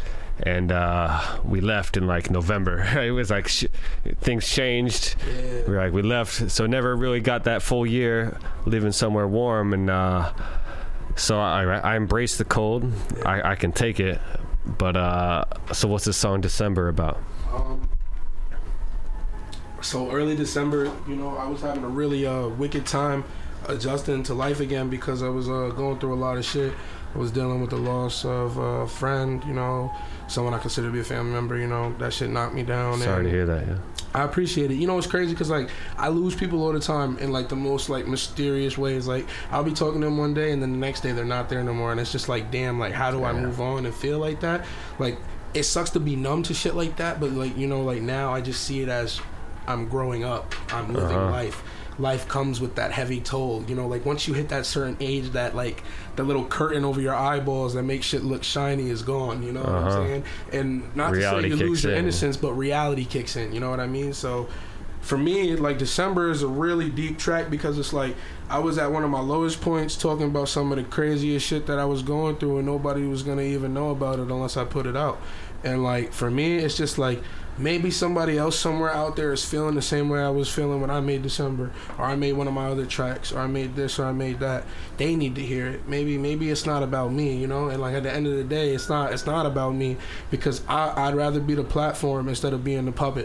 And we left in like November. It was like things changed. Yeah. We left, so never really got that full year living somewhere warm. And so I embraced the cold. Yeah. I can take it. But so what's the song December about? So early December, you know, I was having a really wicked time adjusting to life again, because I was going through a lot of shit. I was dealing with the loss of a friend, you know, someone I consider to be a family member, you know. That shit knocked me down. Sorry to hear that, yeah. I appreciate it. You know, it's crazy because, like, I lose people all the time in, like, the most, like, mysterious ways. Like, I'll be talking to them one day and then the next day they're not there no more. And it's just like, damn, like, how do I move on and feel like that? Like, it sucks to be numb to shit like that, but, like, you know, like, now I just see it as I'm growing up. I'm living life. Life comes with that heavy toll, you know, like, once you hit that certain age, that, like, the little curtain over your eyeballs that makes shit look shiny is gone, you know what I'm saying? And not reality to say you lose your innocence, but reality kicks in, you know what I mean? So for me, like, December is a really deep track, because it's like I was at one of my lowest points talking about some of the craziest shit that I was going through, and nobody was gonna even know about it unless I put it out. And, like, for me, it's just like, maybe somebody else somewhere out there is feeling the same way I was feeling when I made December, or I made one of my other tracks, or I made this, or I made that. They need to hear it. Maybe it's not about me, you know. And, like, at the end of the day, it's not about me, because I'd rather be the platform instead of being the puppet.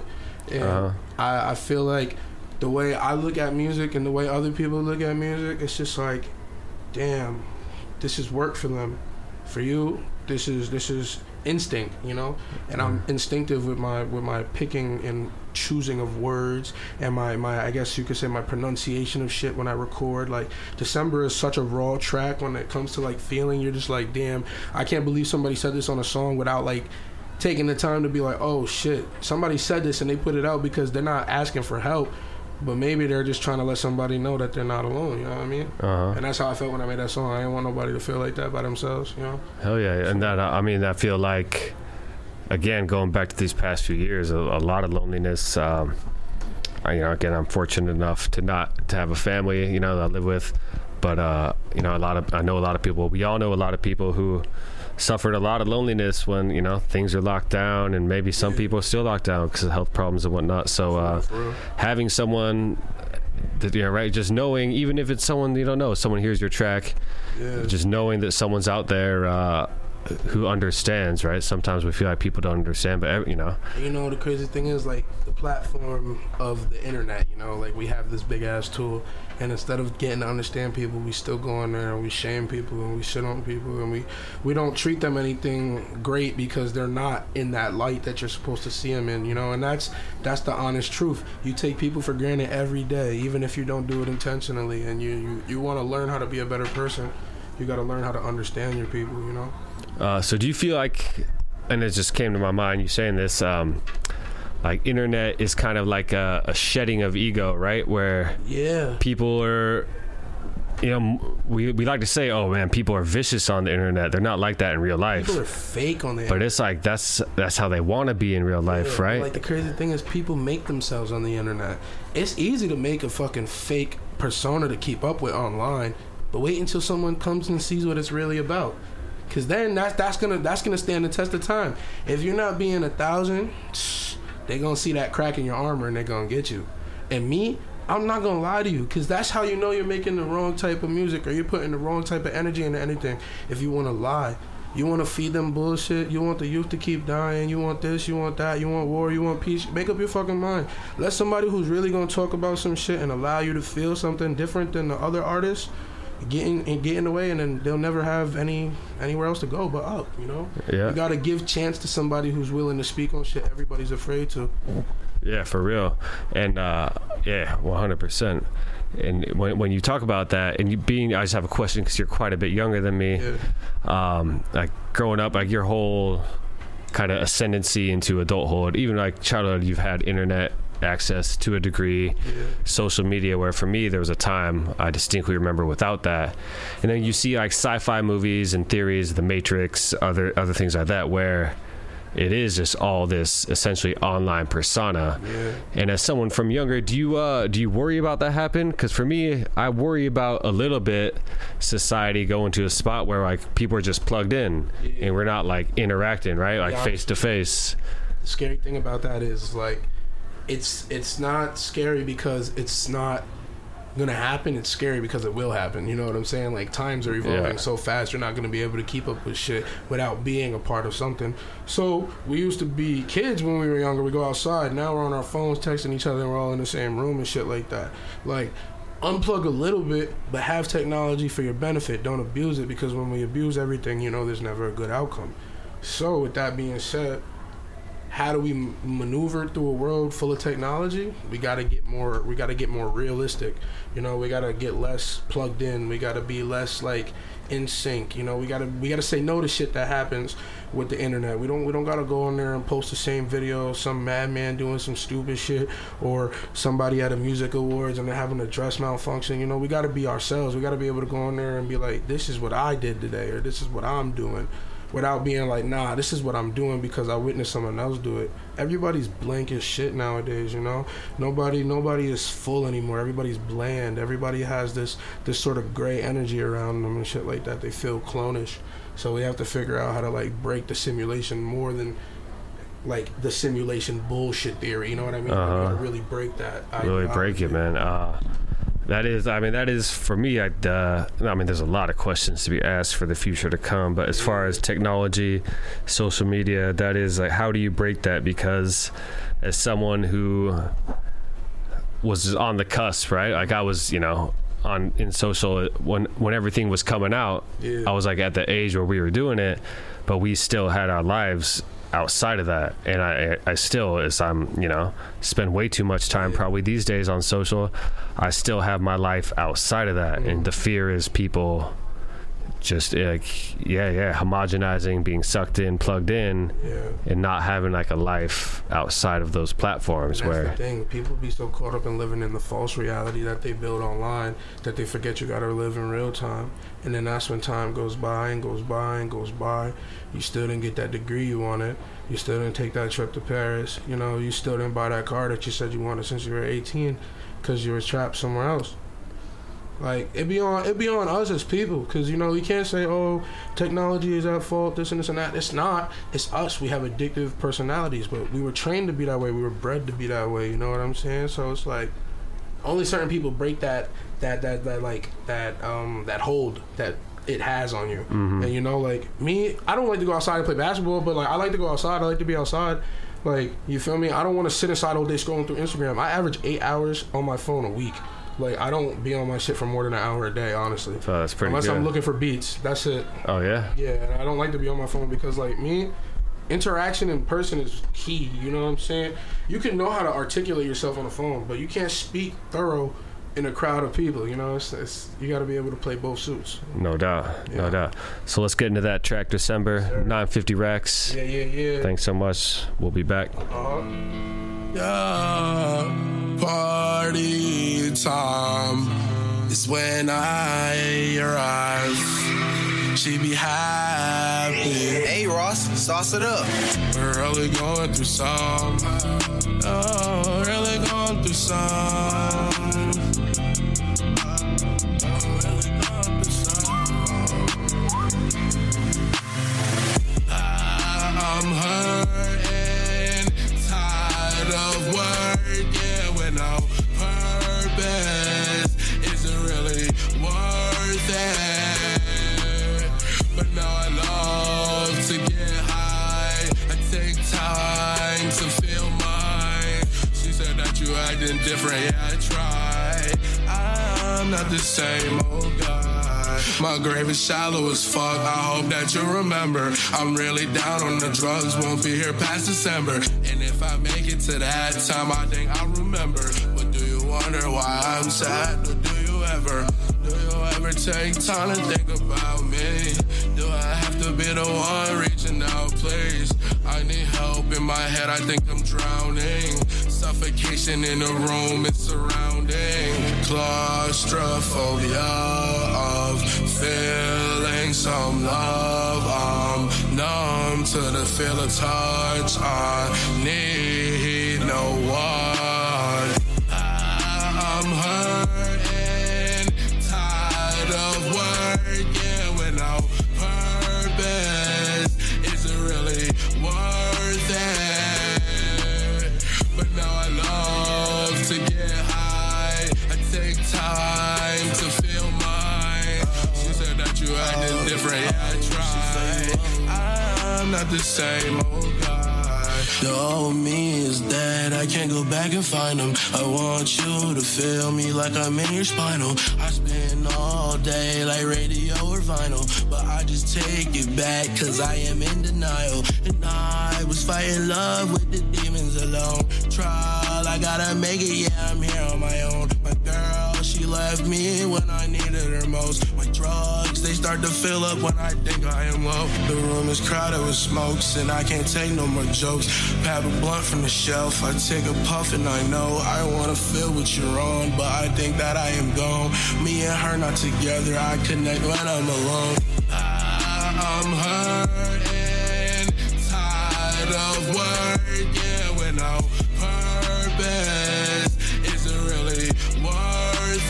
And I feel like the way I look at music and the way other people look at music, it's just like, damn, this is work for them. For you, this is instinct, you know. And I'm instinctive with my picking and choosing of words and my I guess you could say my pronunciation of shit when I record. Like December is such a raw track when it comes to like feeling. You're just like, damn, I can't believe somebody said this on a song without like taking the time to be like, oh shit, somebody said this and they put it out because they're not asking for help, but maybe they're just trying to let somebody know that they're not alone, you know what I mean? And that's how I felt when I made that song. I didn't want nobody to feel like that by themselves, you know? Hell yeah. And that, I mean, I feel like, again, going back to these past few years, a lot of loneliness. You know, again, I'm fortunate enough to have a family, you know, that I live with. But, you know, I know a lot of people, we all know a lot of people who suffered a lot of loneliness when, you know, things are locked down, and maybe some people are still locked down because of health problems and whatnot. So having someone that, you know, right, just knowing, even if it's someone you don't know, someone hears your track, just knowing that someone's out there who understands, right? Sometimes we feel like people don't understand, but, you know. You know, the crazy thing is, like, the platform of the internet, you know, like, we have this big-ass tool, and instead of getting to understand people, we still go in there and we shame people and we shit on people, and we don't treat them anything great because they're not in that light that you're supposed to see them in, you know, and that's the honest truth. You take people for granted every day, even if you don't do it intentionally, and you want to learn how to be a better person. You got to learn how to understand your people, you know? So do you feel like, and it just came to my mind, you saying this, like internet is kind of like a shedding of ego, right? Where people are, you know, we like to say, oh man, people are vicious on the internet. They're not like that in real life. People are fake on the internet. But it's like, that's how they want to be in real life, right? Like the crazy thing is people make themselves on the internet. It's easy to make a fucking fake persona to keep up with online, but wait until someone comes and sees what it's really about. Cause then that's gonna stand the test of time. If you're not being 1,000, they gonna see that crack in your armor and they gonna get you. And me, I'm not gonna lie to you, cause that's how you know you're making the wrong type of music or you're putting the wrong type of energy into anything. If you wanna lie, you wanna feed them bullshit, you want the youth to keep dying, you want this, you want that, you want war, you want peace. Make up your fucking mind. Let somebody who's really gonna talk about some shit and allow you to feel something different than the other artists get in the way, and then they'll never have anywhere else to go but up, you know? Yeah. You gotta give chance to somebody who's willing to speak on shit everybody's afraid to. Yeah, for real. And yeah, 100%. And when you talk about that, and I just have a question because you're quite a bit younger than me. Like growing up, like your whole kind of ascendancy into adulthood, even like childhood, you've had internet access to a degree, social media, where for me there was a time I distinctly remember without that. And then you see like sci-fi movies and theories, The Matrix, other things like that, where it is just all this essentially online persona. And as someone from younger, do you worry about that happen? Because for me, I worry about a little bit society going to a spot where like people are just plugged in and we're not like interacting, right? Like face to face. The scary thing about that is like it's not scary because it's not gonna happen. It's scary because it will happen. You know what I'm saying? Like times are evolving so fast, you're not gonna be able to keep up with shit without being a part of something. So we used to be kids when we were younger. We go outside. Now we're on our phones texting each other and we're all in the same room and shit like that. Like unplug a little bit, but have technology for your benefit. Don't abuse it, because when we abuse everything, you know, there's never a good outcome. So with that being said, how do we maneuver through a world full of technology? We gotta get more realistic. You know, we gotta get less plugged in. We gotta be less like in sync. You know, we gotta say no to shit that happens with the internet. We don't gotta go on there and post the same video of some madman doing some stupid shit, or somebody at a music awards and they're having a dress malfunction. You know, we gotta be ourselves. We gotta be able to go on there and be like, this is what I did today, or this is what I'm doing, without being like, nah, this is what I'm doing because I witnessed someone else do it. Everybody's blank as shit nowadays, you know? Nobody is full anymore. Everybody's bland. Everybody has this sort of gray energy around them and shit like that. They feel clonish. So we have to figure out how to like break the simulation more than like the simulation bullshit theory, you know what I mean? We gotta really break that. Really break it, man. That is for me. I mean, there's a lot of questions to be asked for the future to come. But as far as technology, social media, that is like, how do you break that? Because as someone who was on the cusp, right? Like I was, you know, in social when everything was coming out. Yeah. I was like at the age where we were doing it, but we still had our lives outside of that. And I still, as I'm, you know, spend way too much time probably these days on social, I still have my life outside of that. And the fear is people just like homogenizing, being sucked in, plugged in, and not having like a life outside of those platforms. And that's where the thing, people be so caught up in living in the false reality that they build online that they forget you gotta live in real time. And then that's when time goes by and goes by and goes by. You still didn't get that degree you wanted. You still didn't take that trip to Paris. You know, you still didn't buy that car that you said you wanted since you were 18 because you were trapped somewhere else. Like, it be on us as people, because, you know, we can't say, oh, technology is at fault, this and this and that. It's not. It's us. We have addictive personalities, but we were trained to be that way. We were bred to be that way. You know what I'm saying? So it's like, only certain people break that hold that it has on you. Mm-hmm. And, you know, like, me, I don't like to go outside and play basketball, but, like, I like to go outside. I like to be outside. Like, you feel me? I don't want to sit inside all day scrolling through Instagram. I average 8 hours on my phone a week. Like, I don't be on my shit for more than an hour a day, honestly. Oh, that's pretty Unless good. I'm looking for beats. That's it. Oh, yeah? Yeah, and I don't like to be on my phone because, like, me, interaction in person is key. You know what I'm saying? You can know how to articulate yourself on the phone, but you can't speak thorough in a crowd of people. You know, it's you got to be able to play both suits. No doubt. No doubt. So let's get into that track, December, 950 Rex. Yeah. Thanks so much. We'll be back. Party time is when I arrive. She be happy. Hey Ross, sauce it up. We're really going through some. Oh, really going through some. Really going through some. I'm hurting, tired of working with no purpose. Is it really worth it? But now I love to get high. I take time to feel mine. She said that you acting different, yeah, I tried. I'm not the same old guy. My grave is shallow as fuck, I hope that you remember. I'm really down on the drugs, won't be here past December. And if I make it to that time, I think I'll remember. But do you wonder why I'm sad? Or do you ever take time to think about me? Do I have to be the one reaching out, please? I need help in my head, I think I'm drowning. Suffocation in the room, it's surrounding. Claustrophobia of feeling some love. I'm numb to the feel of touch. I need no one. I'm hurting, tired of working with no purpose. Is it really worth it? But now I love to get high. I take time to feel mine. She said that you acting different, yeah, I tried. I'm not the same old guy. The old me is dead, I can't go back and find him. I want you to feel me like I'm in your spinal. I spend all day like radio or vinyl, but I just take it back cause I am in denial. And I was fighting love with the demons alone. Trial, I gotta make it, yeah, I'm here on my own. My girl, she left me when I needed her most. My drugs, they start to fill up when I think I am low. The room is crowded with smokes and I can't take no more jokes. Pop a blunt from the shelf, I take a puff and I know I wanna feel what you're on, but I think that I am gone. Me and her not together, I connect when I'm alone. I'm hurting, tired of working with no purpose. Is it really worth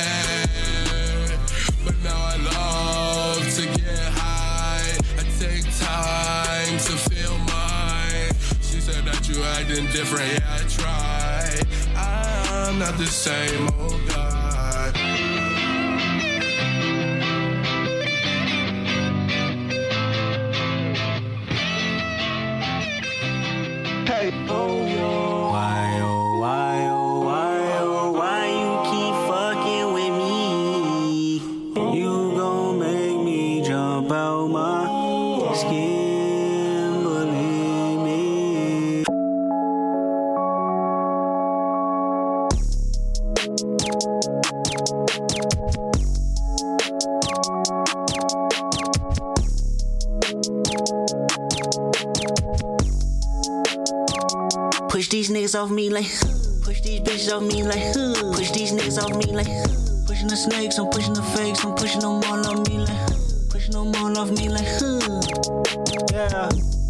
it? But now I love to get high. I take time to feel mine. She said that you acting different, yeah, I tried. I'm not the same old guy. Why, oh, why, oh, why, oh, why you keep fucking with me? You gon' make me jump out my skin, believe me. Push these niggas off me like, push these bitches off me like, push these niggas off me like, pushing the snakes, I'm pushing the fakes, I'm pushing them all off me like, pushing them all off me like, yeah.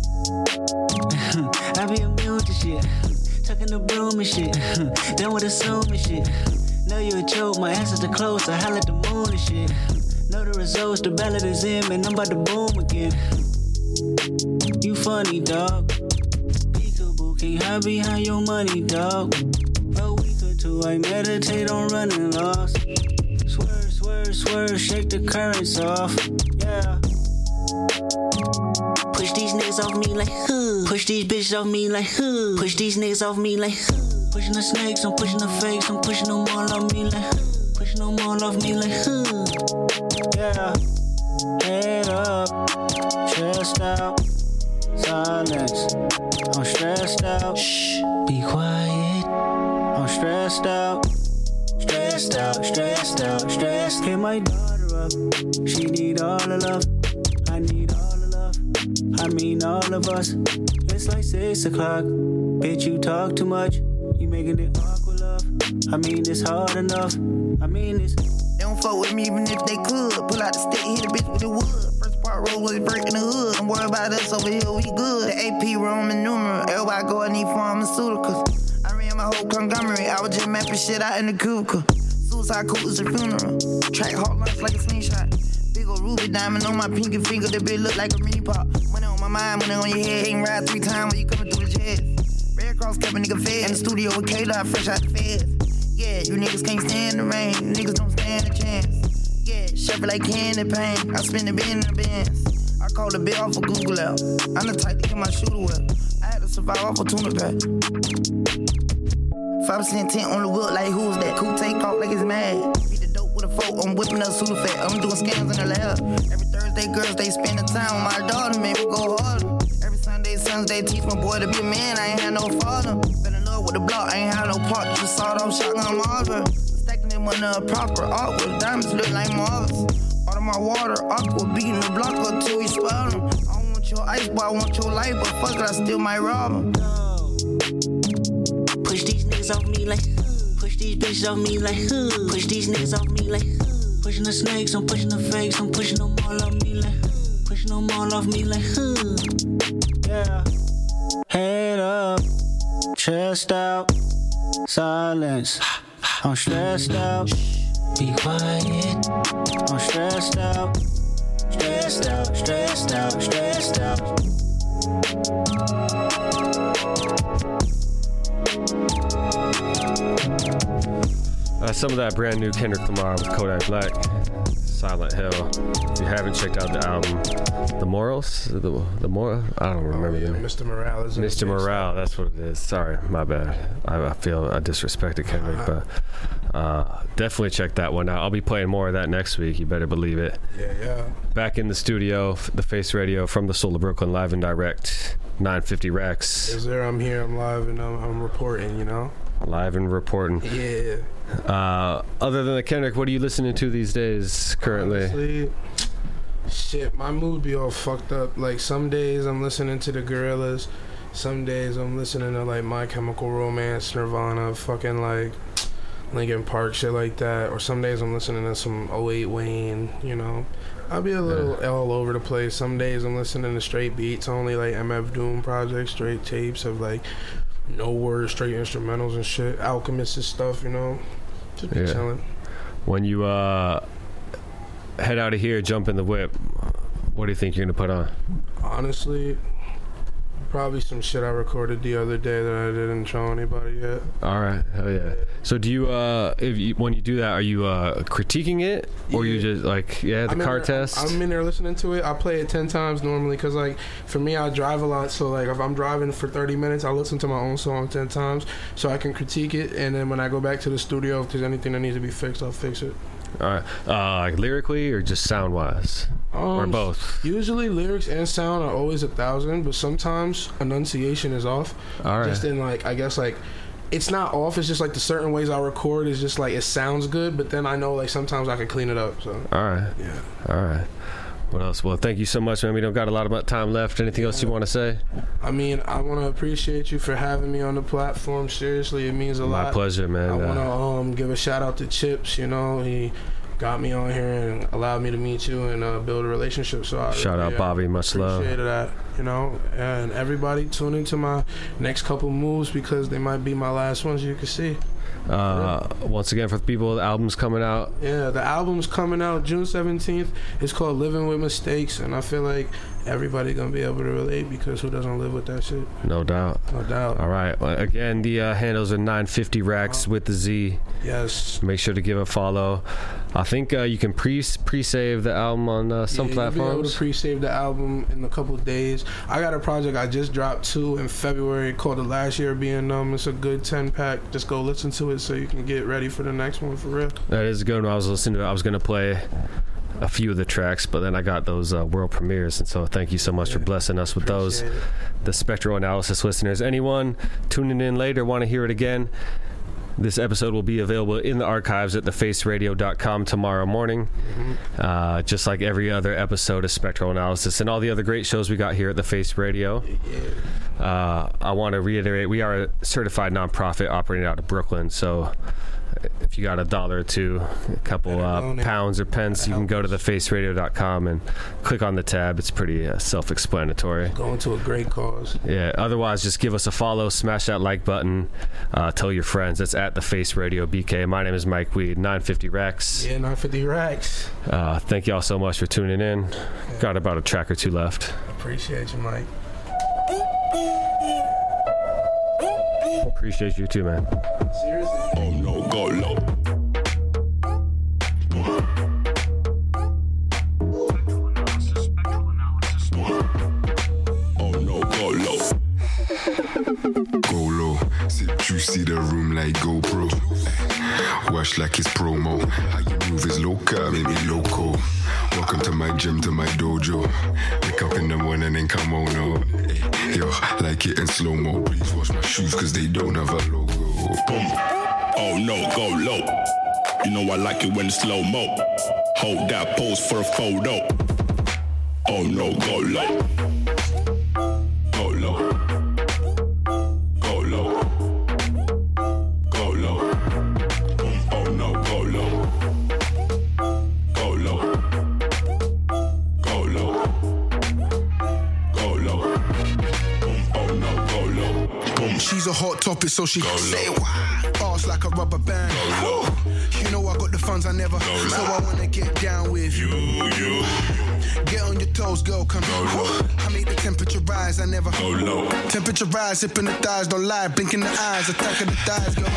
I be immune to shit, tucking the broom and shit, done with assuming shit. Know you a joke, my answers are close, I holler at the moon and shit. Know the results, the ballot is in, man, I'm about to boom again. You funny, dog. Can't hide behind your money, dog. A week or two, I meditate on running lost. Swerve, swerve, swerve, shake the currents off. Yeah. Push these niggas off me like, push these bitches off me like, push these niggas off me like, pushing the snakes, I'm pushing the fakes, I'm pushing them all off me like, pushing them all off me like, yeah. Head up, chest out, silence. I'm stressed out. Shh, be quiet. I'm stressed out. Stressed out, stressed out, stressed. Hit my daughter up. She need all the love. I need all the love. I mean all of us. It's like 6 o'clock. Bitch, you talk too much. You making it awkward, love. I mean, it's hard enough. I mean, it's. They don't fuck with me even if they could. Pull out the stick, hit a bitch with the wood. First part roll was break in the hood. Don't worry about us over here, we good. The AP Roman numeral. Everybody go, I need pharmaceuticals. I ran my whole conglomerate. I was just mapping shit out in the cubicle. Suicide cool is a funeral. Track hard lunch like a slingshot. Big ol' ruby diamond on my pinky finger. That bitch look like a mini pop. Money on my mind, money on your head. Ain't ride 3 times when you coming through the jet. Red Cross kept a nigga fed. In the studio with K-Dot, fresh out the feds. Yeah, you niggas can't stand the rain. Niggas don't stand a chance. Yeah, shuffle like candy paint. I spin the bin in the bins. I call the bill off of Google out. I'm the type to get my shooter well. I had to survive off a tuna pack. 5% tint on the wood like who's that? Cool take off like it's mad. Beat the dope with a fork, I'm whipping up Sudafed. I'm doing scams in the lab. Every Thursday, girls, they spend the time with my daughter, man, we go harder. Every Sunday, teach my boy to be a man, I ain't had no father. Been in love with the block, I ain't had no part. Just sawed off shotgun Marvin. Stacking them on the proper awkward. Diamonds look like Marvins. Out of my water, aqua, beating the block up till we swell them. I don't want your ice, but I want your life, but fuck it, I still might rob them. Push these niggas off me like, push these bitches off me like, push these niggas off me like, pushing the snakes, I'm pushing the fakes, I'm pushing them all off me like, pushing them all off me like, yeah. Head up, chest out, silence. I'm stressed out. Be quiet. I'm stressed out. Stressed out, stressed out, stressed out. Some of that brand new Kendrick Lamar with Kodak Black, Silent Hill. If you haven't checked out the album, The Morals, the Moral, I don't remember. Yeah, Mr. Morale is Mr. Morale, that's what it is. Sorry, my bad. I feel I disrespected Kendrick, but definitely check that one out. I'll be playing more of that next week. You better believe it. Yeah. Back in the studio, the Face Radio from the Soul of Brooklyn, live and direct, 950 Rex. Yes, sir. I'm here. I'm live and I'm reporting. You know. Live and reporting. Yeah. Other than the Kendrick, what are you listening to these days currently? Honestly, shit, my mood be all fucked up. Like some days I'm listening to the Gorillaz, some days I'm listening to like My Chemical Romance, Nirvana, fucking like Linkin Park, shit like that. Or some days I'm listening to some 08 Wayne, you know. I'll be a little all over the place. Some days I'm listening to straight beats, only like MF Doom projects, straight tapes of like no words, straight instrumentals and shit. Alchemist and stuff, you know. Just be chilling. When you head out of here, jump in the whip, what do you think you're gonna put on? Honestly, Probably some shit I recorded the other day that I didn't show anybody yet. All right, hell yeah. So do you, when you do that, are you critiquing it, or you just like, the car test? I'm in there listening to it. I play it 10 times normally because, like, for me, I drive a lot. So, like, if I'm driving for 30 minutes, I listen to my own song 10 times so I can critique it. And then when I go back to the studio, if there's anything that needs to be fixed, I'll fix it. All right. Like lyrically or just sound-wise? Or both? Usually lyrics and sound are always 1,000, but sometimes enunciation is off. All right. Just in, like, I guess, like, it's not off. It's just, like, the certain ways I record is just, like, it sounds good, but then I know, like, sometimes I can clean it up. So. All right. Yeah. All right. What else? Well, thank you so much, man. We don't got a lot of time left. Anything else you want to say? I mean, I want to appreciate you for having me on the platform. Seriously, it means a lot. My pleasure, man. I want to give a shout out to Chips. You know, he got me on here and allowed me to meet you and build a relationship. So shout out Bobby, much love. Appreciated that, you know. And everybody tune into my next couple moves because they might be my last ones. You can see. Once again, for the people, the album's coming out. Yeah, the album's coming out June 17th. It's called Living with Mistakes, and I feel like everybody gonna be able to relate because who doesn't live with that shit? No doubt. No doubt. All right. Well, again, the handles are 950 Racks with the Z. Yes. Make sure to give a follow. I think you can pre-save the album on some platforms. You'll be able to pre-save the album in a couple days. I got a project I just dropped too in February called The Last Year Being Numb. It's a good 10-pack. Just go listen to it so you can get ready for the next one for real. That is a good one. I was listening to it. I was going to play a few of the tracks, but then I got those world premieres, and so thank you so much for blessing us with those. The Spectral Analysis listeners. Anyone tuning in later want to hear it again, this episode will be available in the archives at thefaceradio.com tomorrow morning. Just like every other episode of Spectral Analysis and all the other great shows we got here at The Face Radio. I want to reiterate, we are a certified nonprofit operating out of Brooklyn, so if you got $1 or $2, a couple pounds or pence, you can go to thefaceradio.com and click on the tab. It's pretty self-explanatory. Going to a great cause. Yeah. Otherwise, just give us a follow, smash that like button, tell your friends. That's at The Face Radio BK. My name is Mike Weed, 950 Racks. Yeah, 950 Racks. Thank you all so much for tuning in. Got about a track or two left. Appreciate you, Mike. Appreciate you too, man. Seriously? Oh no, go low. Oh no, go low. Go low, sit juicy the room like GoPro. Wash like it's promo. How you move is local, make me loco. Welcome to my gym, to my dojo. Wake up in the morning and come on, no. Yo, like it in slow-mo. Please wash my shoes, cause they don't have a logo. Boom. Oh no, go low. You know I like it when it's slow-mo. Hold that pose for a photo. Oh no, go low. Go low. Go low. Go low. Boom. Oh no, go low. Go low. Go low. Go low. Boom. Oh no, go low. Boom. She's a hot topic, so she say why. Ass like a rubber band. You know I got the funds I never, so I wanna get down with you. Get on your toes, girl, come on. I make the temperature rise, I never go low. Temperature rise, hipping the thighs, don't lie, blinking the eyes, attacking the thighs, go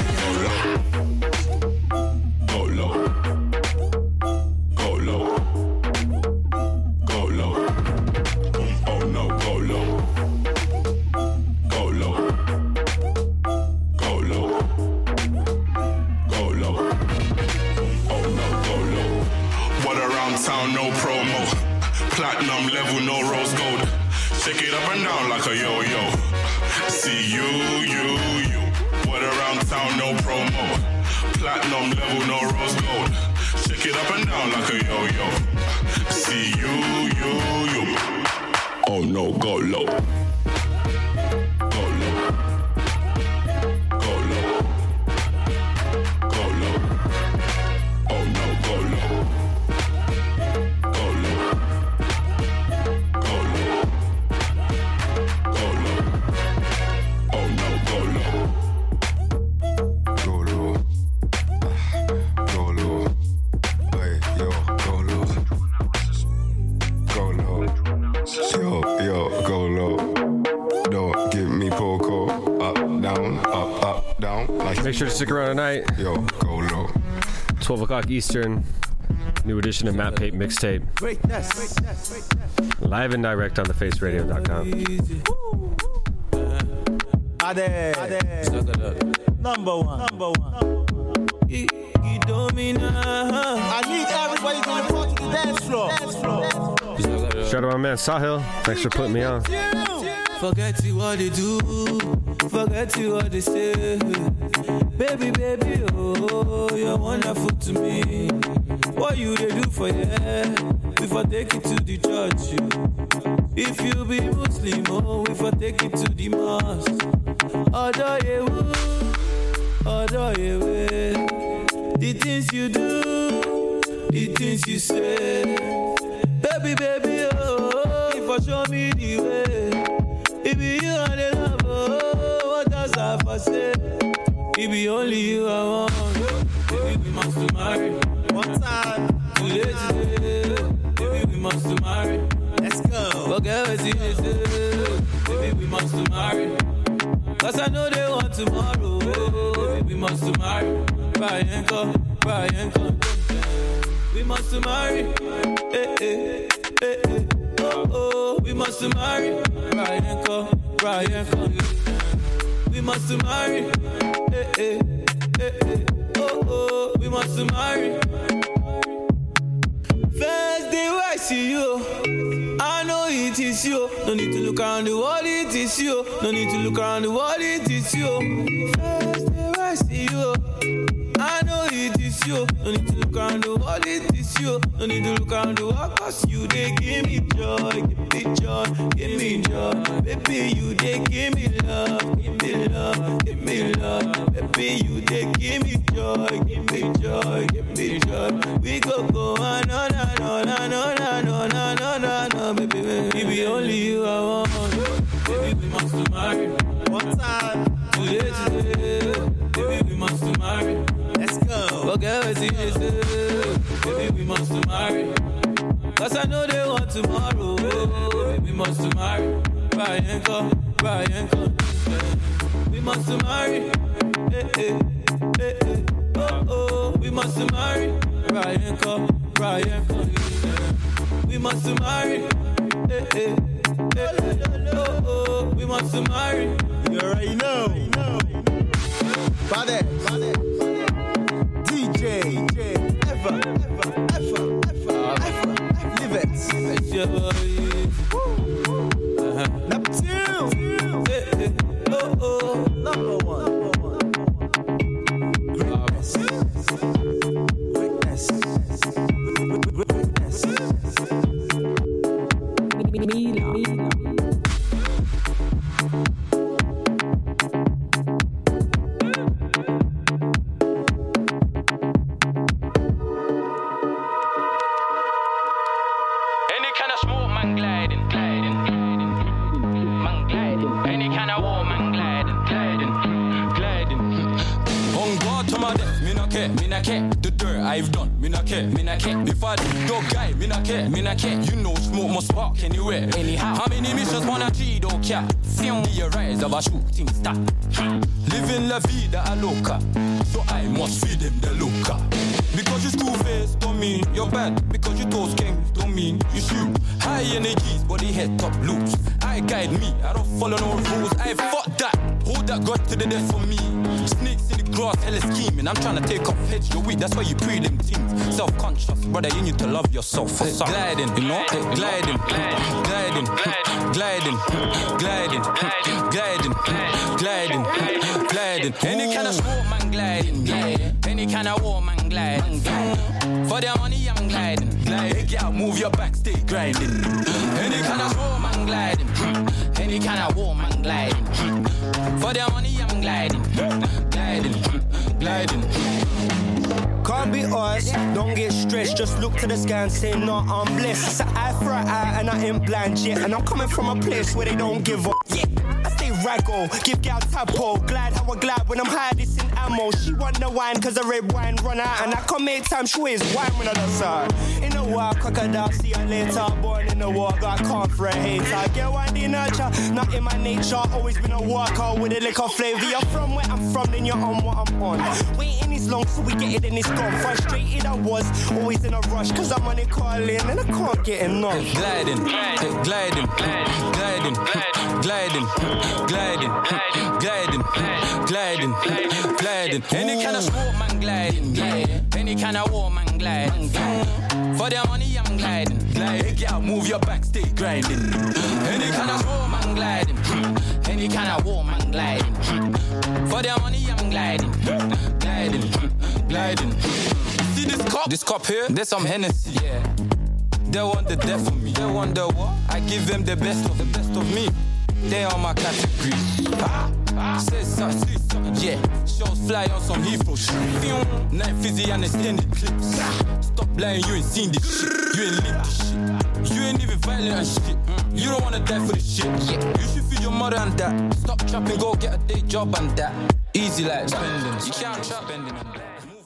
low. Go low. Go low. Go low. Oh no, go low. Go low. Go low. Go low. Oh no, go low. What around town, no promo. Platinum level, no rose gold. Shake it up and down like a yo-yo. See you. What around town, no promo. Platinum level, no rose gold. Shake it up and down like a yo-yo. See you. Oh no, go low. Go low. Go low. Go low. Oh no, go low. Go low. Go low. Go low. Oh no, go low. Go low. Go low. Hey, yo, go low. Go low. Yo, go low. Make sure to stick around tonight. Yo, go low. 12 o'clock Eastern. New edition of Matt Pape Mixtape. Live and direct on thefaceradio.com. Number one. I need everybody to report to the dance floor. Shout out my man Sahil. Thanks for putting me on. Forget you what they do, forget you what they say. Baby, baby, oh, you're wonderful to me. What you they do for you? If I take you to the church, you. If you be Muslim, oh, if I take you to the mosque. Adore you, the things you do, the things you say. Baby, baby, oh, if I show me the way. It be you and the love, oh, what does I for say? It be only you I want. Baby, we must marry. One time. Today. Baby, we must marry. Let's go. Forget what you say. Baby, we must marry. Cause I know they want tomorrow. Baby, we must marry. Brian, come. We must marry. Oh, we must marry. Brian, come. We must marry. Oh, we must marry. First day I see you, I know it is you. No need to look around the world, it is you. No need to look around the world, it is you. First day I see you, I know it is you. No need to look around the world, it is you. No need to look around the world, cause you they give me joy, give me joy. Baby, you they give me love. Baby, you they give me joy. We go on, baby. Baby, only you I want. Baby, we must marry. One time. Today. Baby, we must marry. Let's go. Forget what you say. Baby, we must marry. Cause I know they want tomorrow. Baby, we must marry. Brian, come. We must marry. Oh, we must marry. Brian, come. We must marry. Oh, we must marry. You already know. Bade. DJ. Ever. Live it. It's your boy. Neptune. Oh, number one. If I dog guy, me not care. You know smoke must spark anywhere. Anyhow, how many missions wanna cheat, don't care. See the rise of a shooting star. Living la vida a loca, so I must feed them the loca. Because you school face don't mean you're bad. Because you toast kings don't mean you shoot. High energies, body head top loose. I guide me, I don't follow no rules. I fuck that, hold that God to the death for me. Snakes in the grass, hella scheming. I'm trying to take off heads, you're weak, that's why you pre them things. Self-conscious, brother, you need to love yourself. Gliding, you know, gliding. Any kind of smoke, man, gliding. Any kind of war, man, gliding. For their money, I'm gliding. Hey, girl, move your back, stay grinding. Any kind of smoke, man, gliding. Any kind of war, man, gliding. For their money, I'm gliding. Can't be us, don't get stressed. Just look to the sky and say, no, I'm blessed. It's an eye for an eye and I ain't blind yet. And I'm coming from a place where they don't give up. Yeah, I stay raggle. Give gal tapo, glad how I glad when I'm high, this in ammo. She want the wine cause the red wine run out. And I come make time, she ways wine when I dance her. In the war, crocodile, see her later. Born in the war, got calm for a hater. Get one the nurture, not in my nature. Always been a walker with a liquor flavor. You're from where I'm from, then you're on what I'm on. Waiting is long, so we get it and it's gone. Frustrated I was, always in a rush, cause I'm on it calling and I can't get enough. Gliding, gliding, gliding, gliding, gliding, gliding, gliding, gliding. Any kind of sport man gliding, any kind of war man gliding. For their money I'm gliding, gliding. Yeah, move your back, stay grinding. Any kind of sport man gliding, any kind of war man gliding. For their money I'm gliding, gliding, gliding. See this cup? This cup here, there's some Hennessy. Yeah. They want the death of me. They want the what? I give them the best of me. They are my category. Say something, yeah. Shows fly on some Heathrow shit. Night fizzy and extended clips. Stop lying, you ain't seen this shit. You ain't lived this shit. You ain't even violent and shit. You don't wanna die for this shit. You should feed your mother and that. Stop trapping, go get a day job and that. Easy like spending. You can't trap spending and that.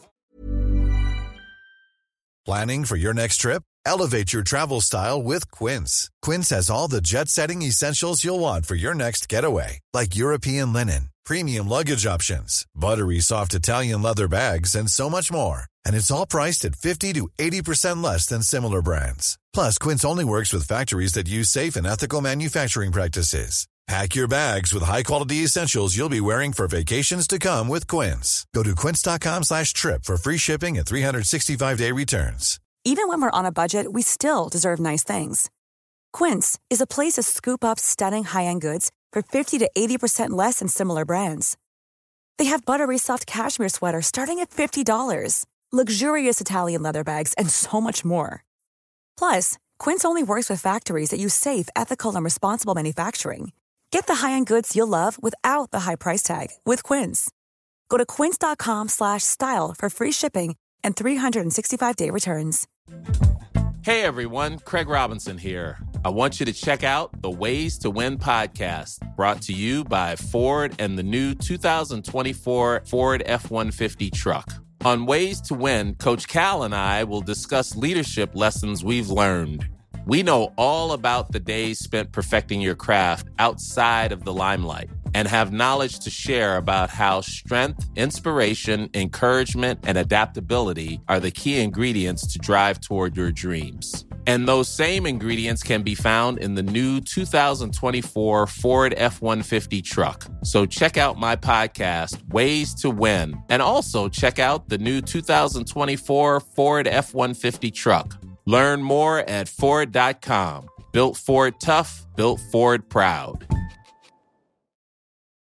Planning for your next trip? Elevate your travel style with Quince. Quince has all the jet-setting essentials you'll want for your next getaway, like European linen, premium luggage options, buttery soft Italian leather bags, and so much more. And it's all priced at 50 to 80% less than similar brands. Plus, Quince only works with factories that use safe and ethical manufacturing practices. Pack your bags with high-quality essentials you'll be wearing for vacations to come with Quince. Go to quince.com/trip for free shipping and 365-day returns. Even when we're on a budget, we still deserve nice things. Quince is a place to scoop up stunning high-end goods for 50 to 80% less than similar brands. They have buttery soft cashmere sweaters starting at $50, luxurious Italian leather bags, and so much more. Plus, Quince only works with factories that use safe, ethical, and responsible manufacturing. Get the high-end goods you'll love without the high price tag with Quince. Go to quince.com/style for free shipping and 365-day returns. Hey everyone, Craig Robinson here. I want you to check out the Ways to Win podcast, brought to you by Ford and the new 2024 Ford F-150 truck. On Ways to Win, Coach Cal and I will discuss leadership lessons we've learned. We know all about the days spent perfecting your craft outside of the limelight and have knowledge to share about how strength, inspiration, encouragement, and adaptability are the key ingredients to drive toward your dreams. And those same ingredients can be found in the new 2024 Ford F-150 truck. So check out my podcast, Ways to Win, and also check out the new 2024 Ford F-150 truck. Learn more at Ford.com. Built Ford tough, built Ford proud.